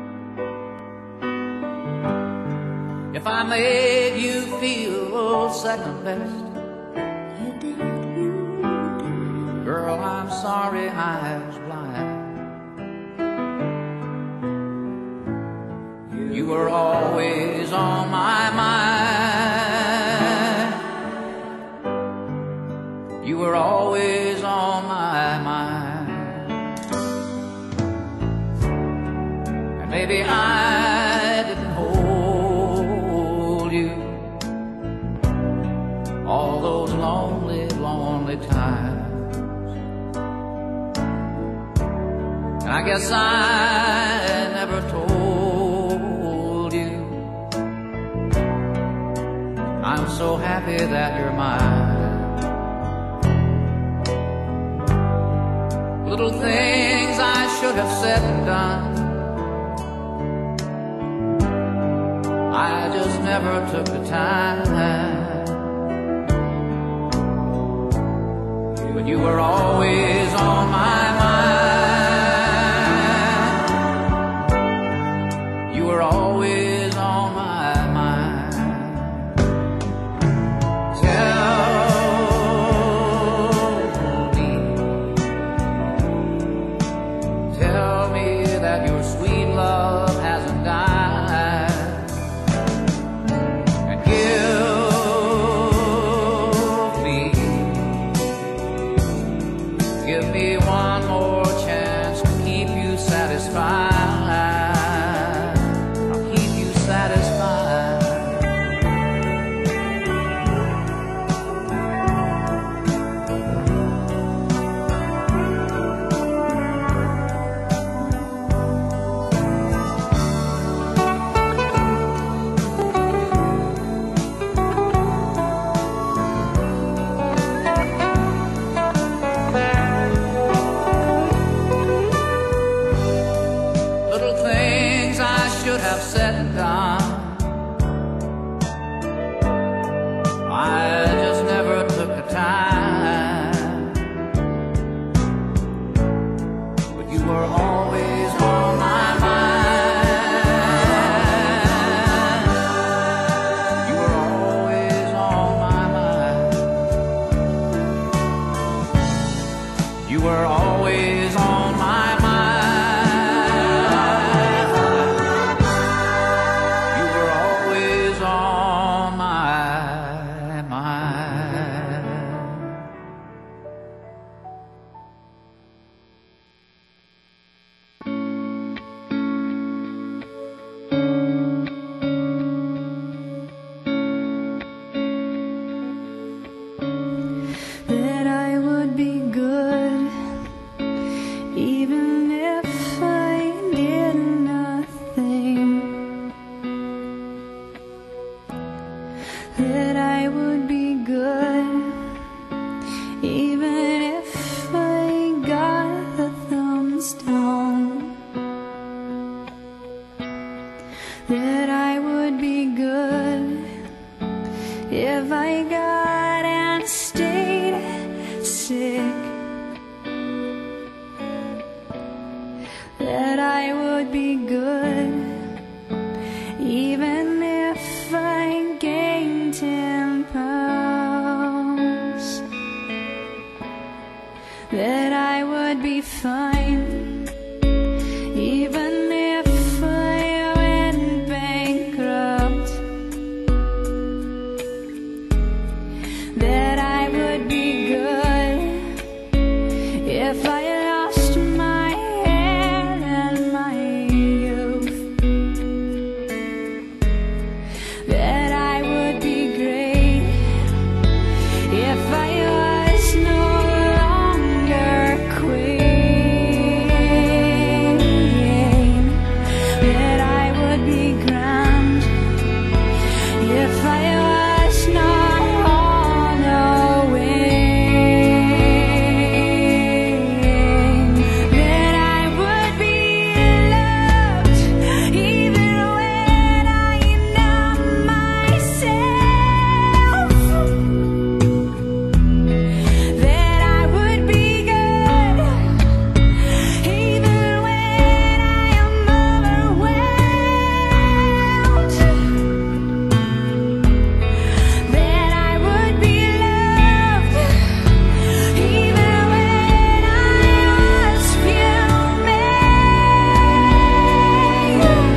If I made you feel second best, girl, I'm sorry I was blind. You were always on my mind. You were always on my mind. And maybe I didn't hold you all those lonely, lonely times. I guess I never told you I'm so happy that you're mine. Little things I should have said and done, I just never took the time. But you were always on my mind. Always on my mind. Tell me, tell me that your sweet love hasn't died, and give me, that I would be fine, even if I went bankrupt, that I would be good if I lost my head and my youth, that I would be great if I was no longer queen, that I would be grand if I was not on the wing, that I would be loved even when I am myself, that I would be good even when I am overwhelmed, that I would be loved even when I was fuming,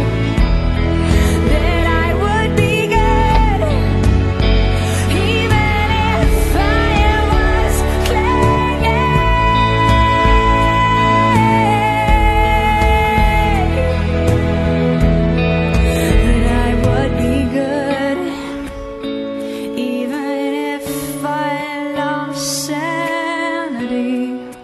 that I would be good even if I was clinging, that I would be good even if I lost sanity,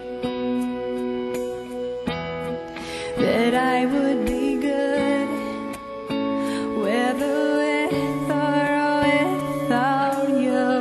that I would be good whether with or without you.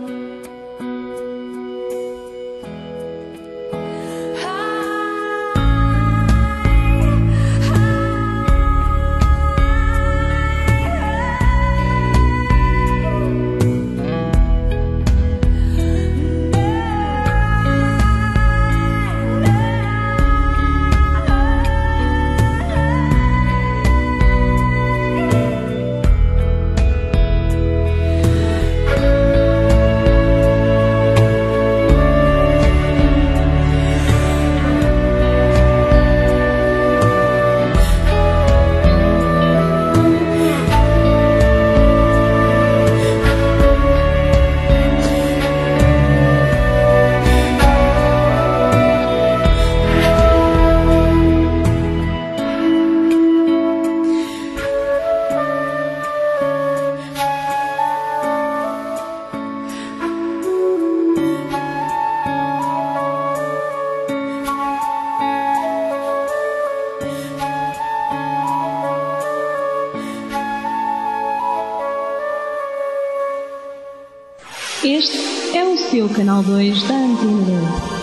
Este é o seu canal dois da Antena dois.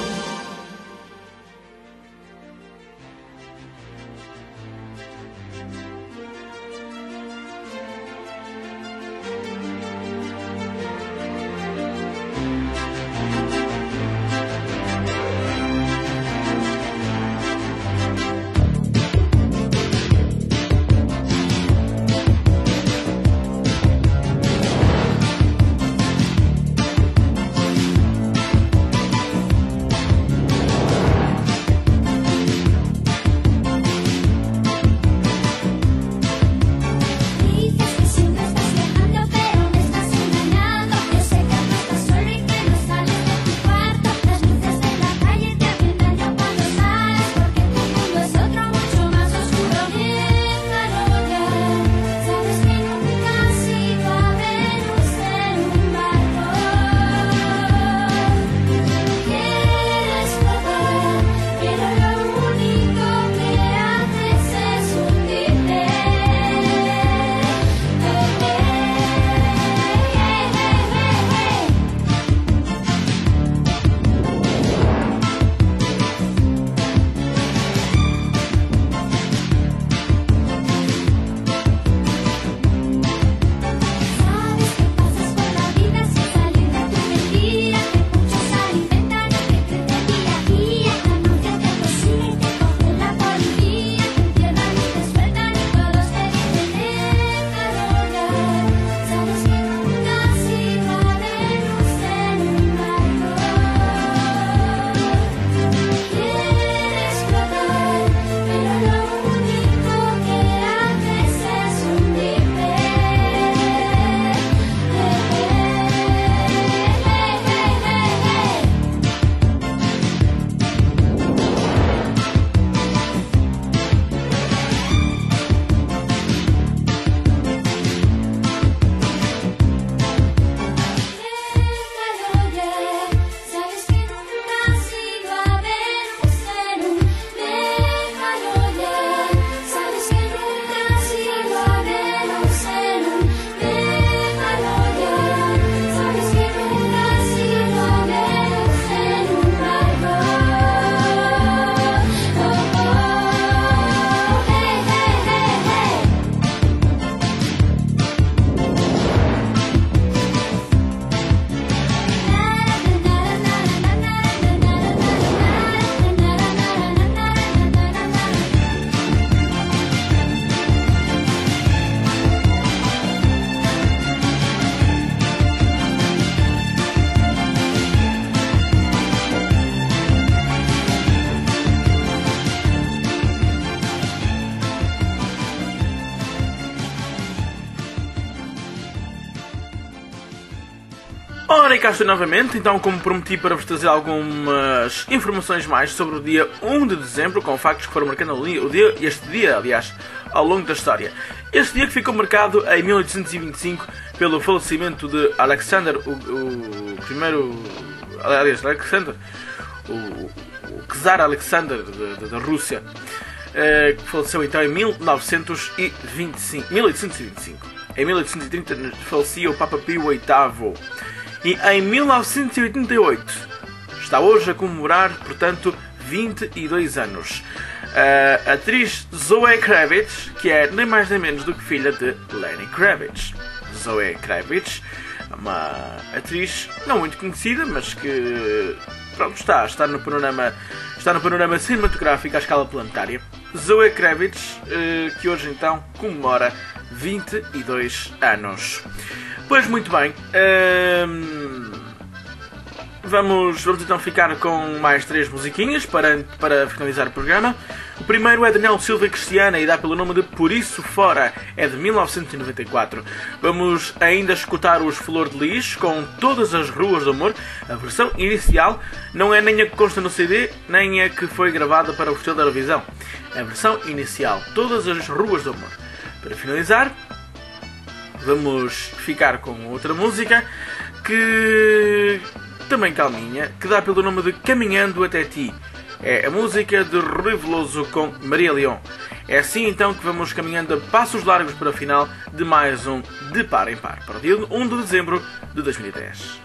Ora, e cá estou novamente, então como prometi para vos trazer algumas informações mais sobre o dia um de dezembro, com factos que foram marcando o dia, este dia, aliás, ao longo da história. Este dia que ficou marcado em mil oitocentos e vinte e cinco pelo falecimento de Alexander, o, o primeiro, aliás, Alexander, o, o czar Alexander da Rússia, uh, que faleceu então em mil novecentos e vinte e cinco, mil oitocentos e vinte e cinco. Em mil oitocentos e trinta falecia o Papa Pio oitavo. E em mil novecentos e oitenta e oito está hoje a comemorar, portanto, vinte e dois anos. A atriz Zoe Kravitz, que é nem mais nem menos do que filha de Lenny Kravitz. Zoe Kravitz, uma atriz não muito conhecida, mas que pronto, está, está, no panorama, está no panorama cinematográfico à escala planetária. Zoe Kravitz, que hoje então comemora vinte e dois anos. Pois muito bem, hum, vamos, vamos então ficar com mais três musiquinhas para, para finalizar o programa. O primeiro é de Daniel Silva e Cristiana e dá pelo nome de Por Isso Fora, é de mil novecentos e noventa e quatro. Vamos ainda escutar os Flor de Lis com Todas as Ruas do Amor. A versão inicial não é nem a que consta no C D, nem a que foi gravada para o Festival da Eurovisão. A versão inicial, Todas as Ruas do Amor. Para finalizar, vamos ficar com outra música que também calminha, que dá pelo nome de Caminhando Até Ti. É a música de Rui Veloso com Maria Leão. É assim então que vamos caminhando a passos largos para o final de mais um De Par em Par, para o dia um de dezembro de dois mil e dez.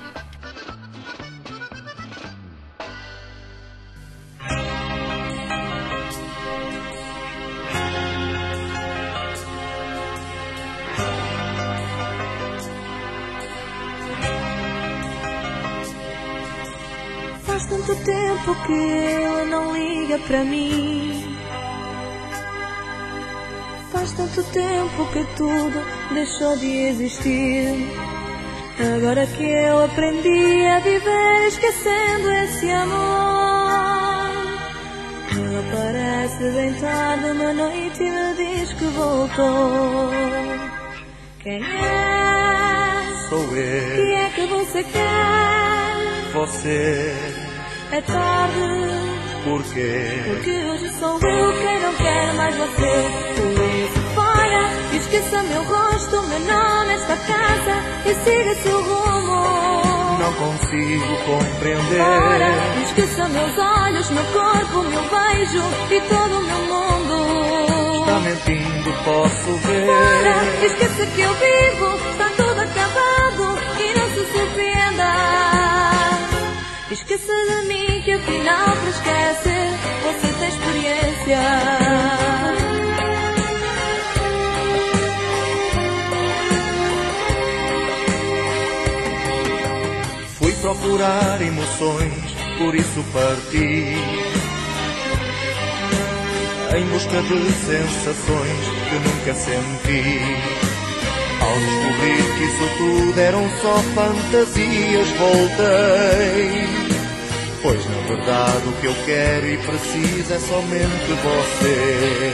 Faz tanto tempo que ele não liga para mim. Faz tanto tempo que tudo deixou de existir. Agora que eu aprendi a viver esquecendo esse amor, ele aparece bem tarde uma noite e me diz que voltou. Quem é? Sou eu. Que é que você quer? Você. É tarde. Por quê? Porque hoje sou eu quem não quer mais você. Por isso fora, esqueça meu rosto, meu nome, esta casa e siga seu rumo. Não consigo compreender. Fora, esqueça meus olhos, meu corpo, meu beijo e todo o meu mundo. Está mentindo, posso ver. Fora, esqueça que eu vivo, está tudo acabado e não se surpreenda. Esqueça de mim que afinal para esquecer você tem experiência. Fui procurar emoções, por isso parti em busca de sensações que nunca senti. Ao descobrir que isso tudo eram só fantasias, voltei. Pois na verdade o que eu quero e preciso é somente você.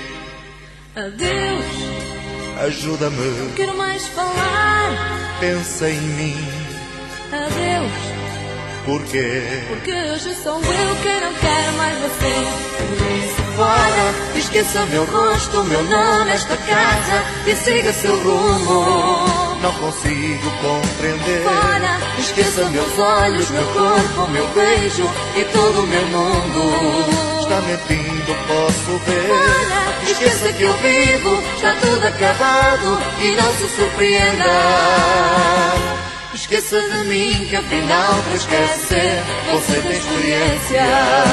Adeus, ajuda-me, quero mais falar. Pensa em mim. Adeus, porquê? Porque hoje sou eu quem não quero mais você. Por isso fora, esqueça meu rosto, meu nome, esta casa e siga seu rumo. Não consigo compreender. Fora, esqueça meus olhos, meu corpo, meu beijo e todo o meu mundo. Está mentindo, posso ver. Fora, esqueça que eu vivo, está tudo acabado e não se surpreenda. Esqueça de mim que afinal para esquecer você tem experiência.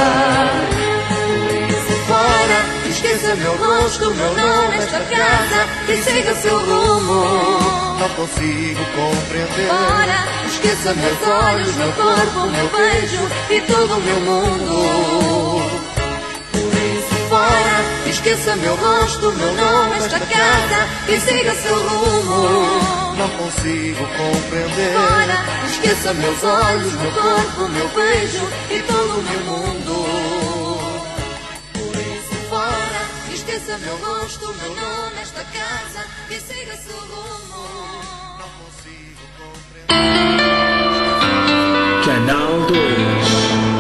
Por isso fora, esqueça meu rosto, meu nome, esta casa e siga seu rumo. Não consigo compreender. Fora, esqueça meus olhos, meu corpo, meu beijo e todo o meu mundo. Por isso fora, esqueça meu rosto, meu nome, esta casa e siga seu rumo. Não consigo compreender. Fora, esqueça meus olhos, meu corpo, meu beijo e todo o meu mundo. Por isso fora, esqueça meu rosto, meu nome, esta casa e siga seu rumo. Não consigo compreender. Canal dois.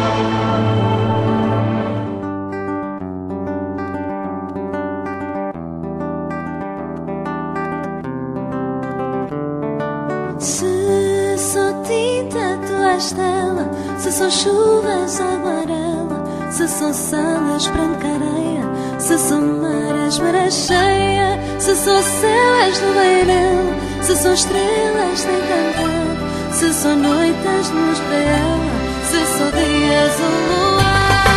Se sou tinta, tu és tela. Se são chuvas, aguarela. Se são salas, branca areia. Se são mares, maré cheia. Se sou céu, és do beirão. Se são estrelas, tem cantar. Se são noites, luz para ela. Se sou dias, o luar.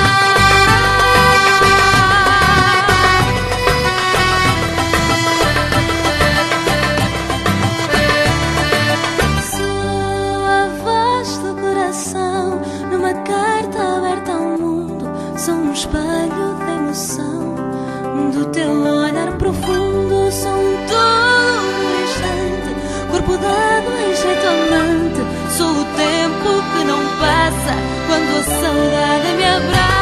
Sou a voz do coração numa carta aberta ao mundo. Sou um espelho de emoção do teu olhar profundo. Sou um todo no instante, corpo dado em jeito amante. Sou o tempo que não passa quando a saudade me abraça.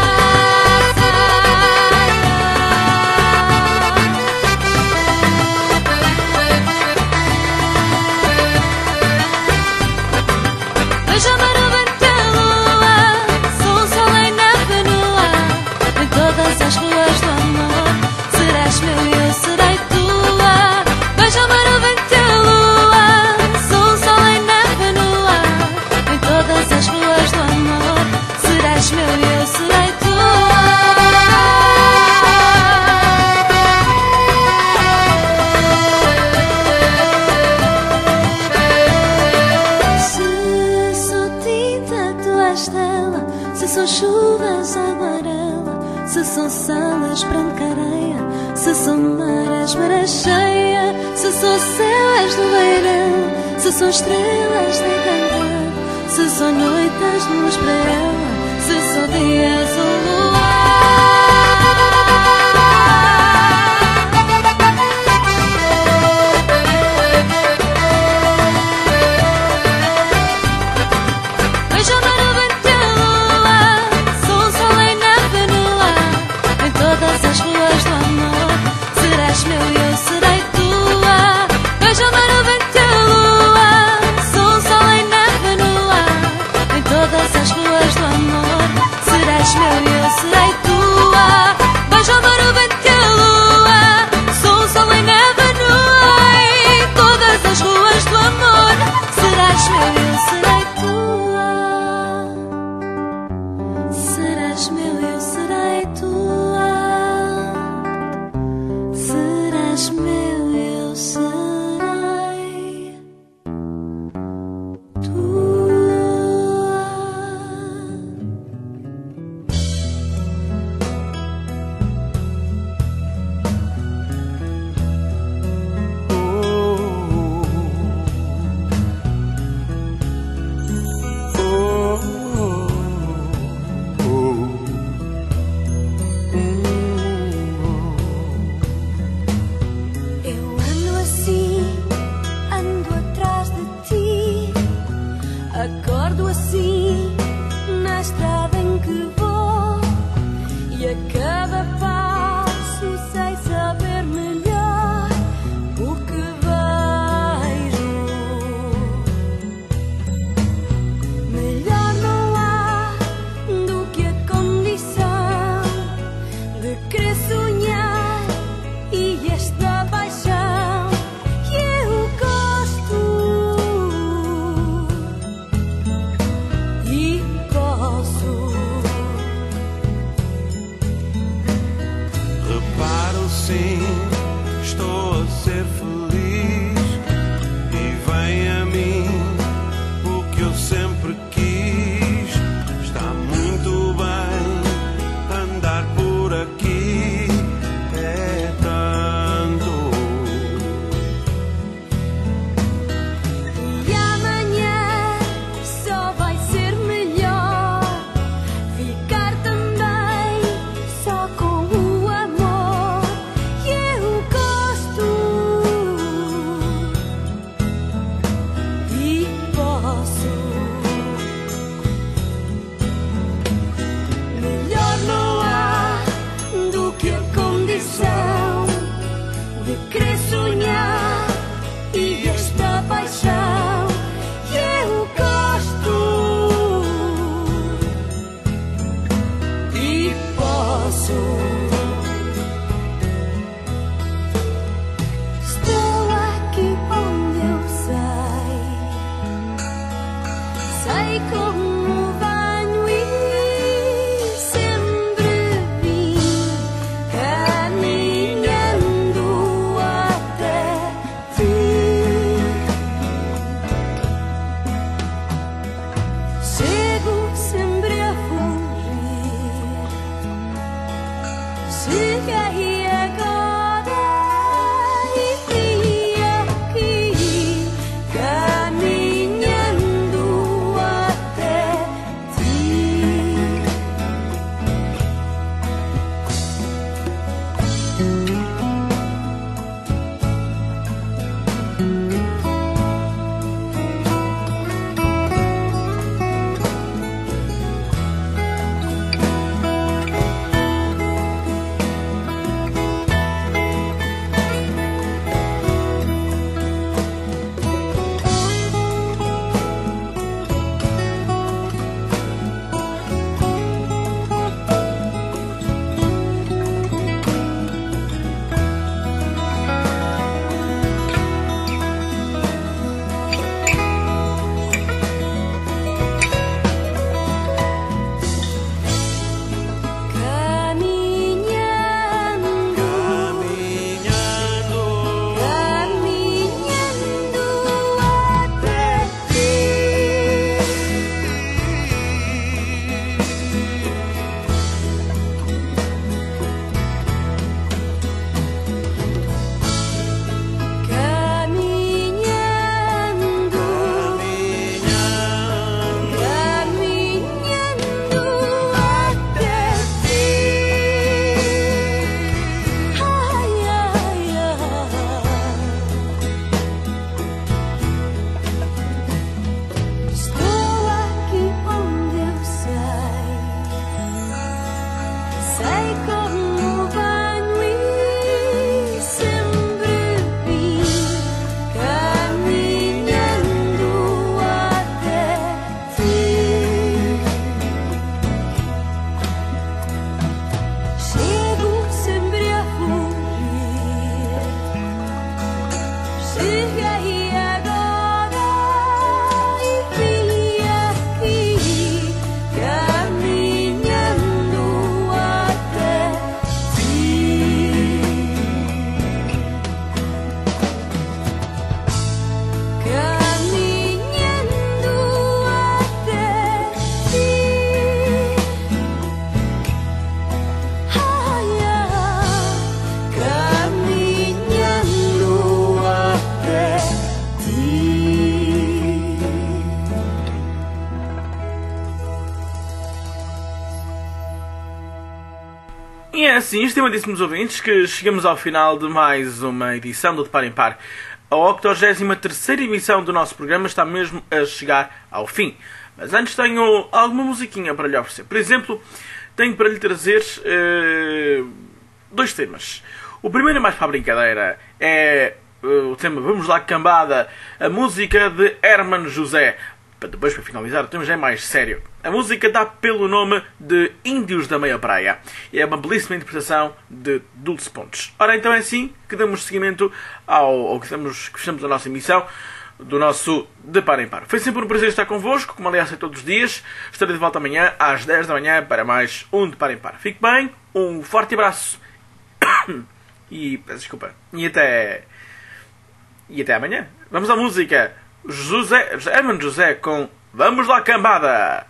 Veja-me no vento e a lua, sou um sol em neve no ar. Em todas as ruas do amor, serás meu e eu serei tua. Veja-me no vento e a lua, sou um sol em neve no ar. Em todas as ruas do amor, serás meu e eu serei tua. Se sou tinta, tu és tela. Se são chuvas, aguarela. Se são salas, branca areia. Se são mares, maré cheia. Se sou céu, és do beirão. Se são estrelas, tem cantar. Se são noites, luz para ela. Se são dias, o luar. Veja-me no vento e a lua, sou um sol em neve no ar. Em todas as ruas do amor, serás meu e eu serei tua. Veja-me no vento e a lua, sou um sol em neve no ar. Em todas as ruas do amor, serás meu e eu serei Chego sempre a fugir. Cheguei agora e vim aqui, caminhando até ti. E é assim, estimadíssimos ouvintes, que chegamos ao final de mais uma edição do De Par em Par. A octogésima terceira emissão do nosso programa está mesmo a chegar ao fim. Mas antes tenho alguma musiquinha para lhe oferecer. Por exemplo, tenho para lhe trazer uh, dois temas. O primeiro é mais para a brincadeira. É uh, o tema Vamos Lá Cambada, a música de Hermano José. Depois, para finalizar, o tema já é mais sério. A música dá pelo nome de Índios da Meia Praia. E é uma belíssima interpretação de Dulce Pontes. Ora, então é assim que damos seguimento ao, ao que, estamos, que fechamos a nossa emissão do nosso De Par em Par. Foi sempre um prazer estar convosco, como aliás é todos os dias. Estarei de volta amanhã às dez da manhã para mais um De Par em Par. Fique bem, um forte abraço e peço desculpa. E até e até amanhã. Vamos à música. José, Hermano José com Vamos Lá Cambada.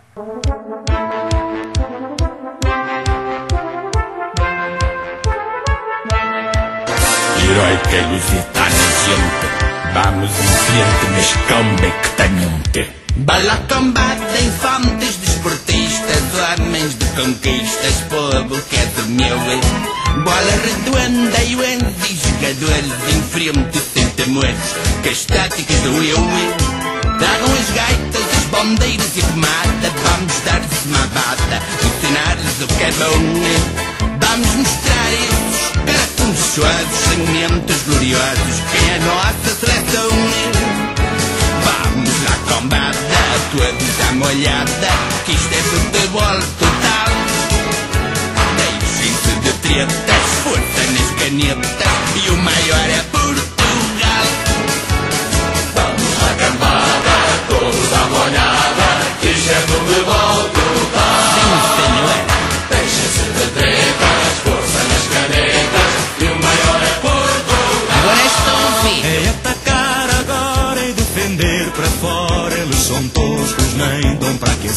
Heroica e lusitana gente, vamos em frente mas combe que tenhante. Bala cambada, infantes, desportistas, homens de conquistas, povo que é do meu. Bola redonda e o e jogadores em frente sem temores, que as táticas do eu. Tragam as gaitas, as bandeiras e a pomada, vamos dar-lhes uma bata, ensinar-lhes o que é bom. Vamos mostrar esses caracteres suaves, segmentos gloriosos, quem é a nossa seleção. Vamos lá combada, todos à molhada, que isto é futebol total. Deixem-se de tretas, força nas canetas, e o maior é Portugal. Vamos lá cambada, todos à molhada, que isto é futebol total. Sim, senhor. Deixem-se de tretas, força nas canetas, e o maior é Portugal. Agora estou a ouvir. É atacar agora e defender para fora, eles são toscos, nem dão para aquecer.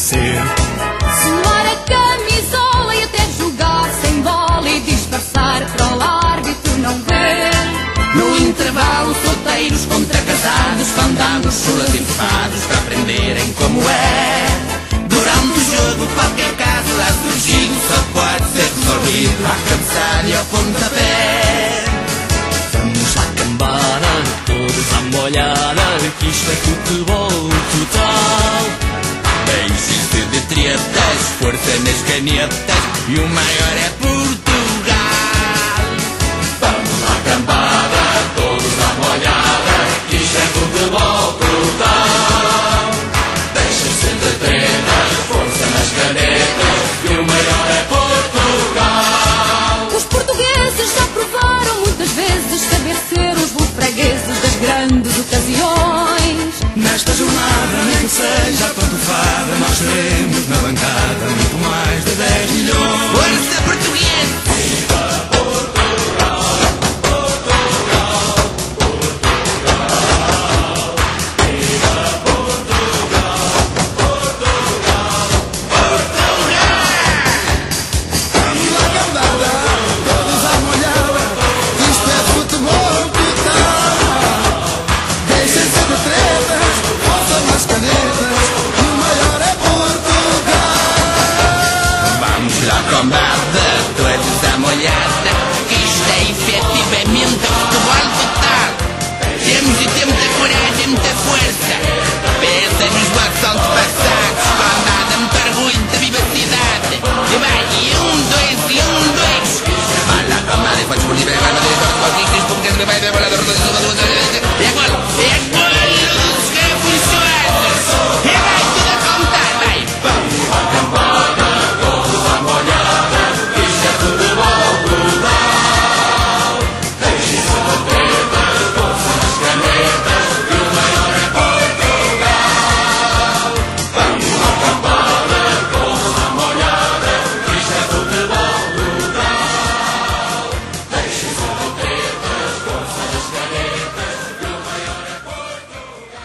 esquecer. Suar a camisola e até jogar sem bola e disfarçar para o árbitro não ver. No intervalo, solteiros contra casados, fandangos, chulas e fados para aprenderem como é. Durante o jogo, qualquer caso lá surgido só pode ser resolvido à cabeçada e ao pontapé. Vamos lá, cambada, todos à molhada, que isto é futebol total. Deixem-se de tretas, força nas canetas, e o maior é Portugal. Vamos lá, cambada, todos à molhada, que isto é futebol total. Deixem-se de tretas, força nas canetas, e o maior é Portugal. Os portugueses já provaram muitas vezes saber ser os bons fregueses das grandes ocasiões. Nesta jornada, nem que seja pantufada, nós teremos na bancada muito mais de dez milhões. Força portuguesa! Viva Portugal! Portugal! Portugal! Viva Portugal! Portugal! Portugal! Vamos lá, cambada, todos à molhada, isto é futebol total. Deixem-se de tretas, força nas canetas, e o maior é Portugal. Vamos lá, cambada, todos à molhada, que isto é efetivamente futebol total. Temos e temos a coragem, muita força. Pensa nos vossos antepassados, cambada, muito orgulho, muita vivacidade. E vai, e um, dois, e um, dois. Vai lá, cambada, e podes por livre, vai, vai, vai, vai, vai, vai, vai, vai, vai, vai, e agora, e agora, os revolucionários. E vai tudo a contar, vai. Vamos lá, cambada, todos à molhada, isto é futebol total. Deixem-se de tretas, força nas canetas, e o maior é Portugal. Vamos lá, cambada, todos à molhada, isto é futebol total. Deixem-se de tretas, força nas canetas, e o maior é Portugal.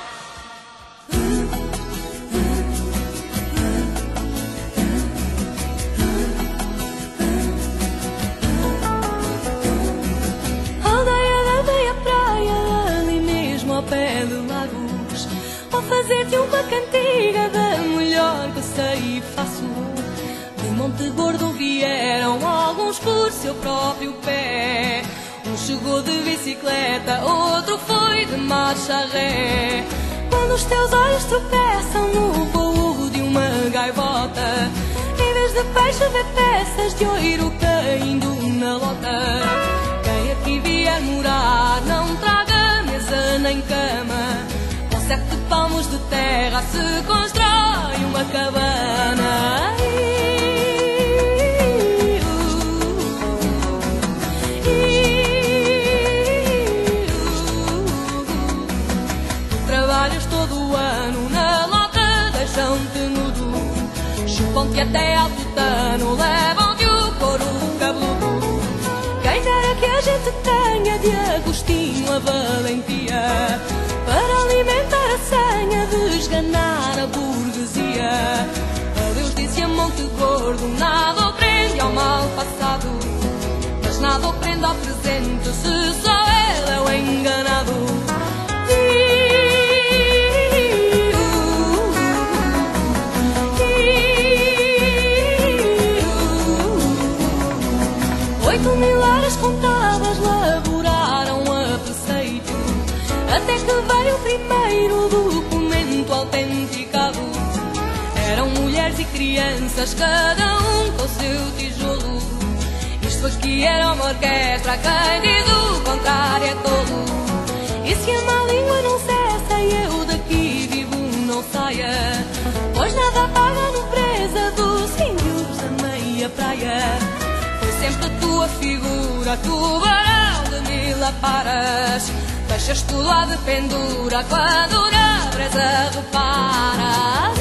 Aldeia da aldeia praia, ali mesmo ao pé de Lagos. Vou fazer-te uma cantiga da melhor que sei e faço. De Monte Gordo vieram alguns por seu próprio pé. Um chegou de bicicleta, outro foi de marcha ré. Quando os teus olhos tropeçam no voo de uma gaivota, em vez de peixe vê peças de ouro caindo na lota. Quem aqui vier morar não traga mesa nem cama, com sete palmos de terra se constrói uma cabana. Trabalhas todo o ano na lota, deixam-te nudo, chupam-te até ao tutano, levam-te o couro cabeludo. Quem dera que a gente tenha de Agostinho a valentia para alimentar a senha de esganar a burguesia. A Deus disse a Monte Gordo, nada o prende ao mal passado, mas nada o prende ao presente se só ele é o enganado. Oito mil horas contadas laboraram a preceito, até que veio o primeiro documento autenticado. Eram mulheres e crianças, cada um com seu tijolo. Isto aqui era uma orquestra, quem diz o contrário é tolo. E se a má língua não cessa e eu daqui vivo não saia, pois nada paga a nobreza dos índios da meia praia. Foi sempre a tua figura, tubarão de mil aparas, deixas tudo lá de pendura quando na brisa reparas.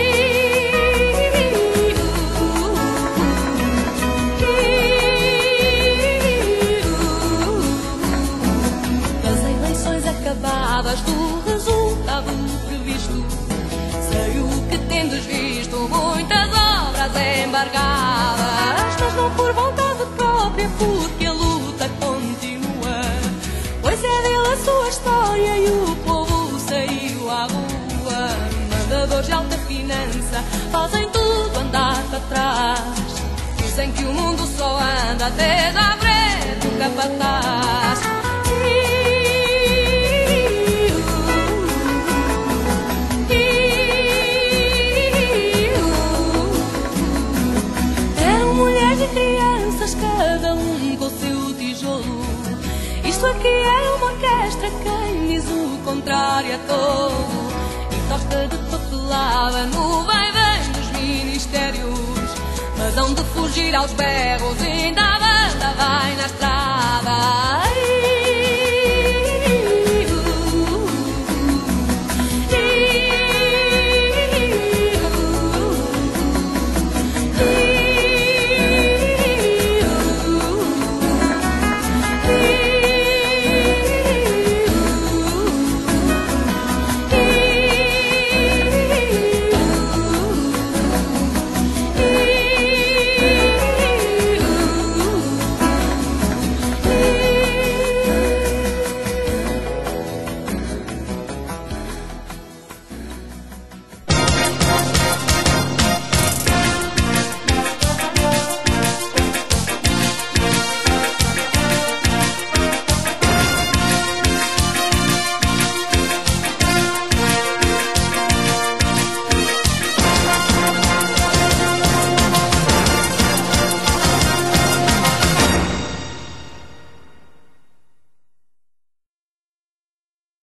Das eleições acabadas, do resultado previsto, sei o que tendes visto. horas embargadas, mas não por vontade própria, porque a luta continua. Pois é dele a sua história e o povo saiu à rua. Mandadores de alta finança fazem tudo andar para trás. Dizem que o mundo só anda até à frente do capataz. Eram mulheres e crianças, cada um com seu tijolo. Isto aqui é uma orquestra, quem diz o contrário é tolo. E toca de papelada no vai-vem dos ministérios, mas hão de fugir aos berros, ainda a banda vai na estrada.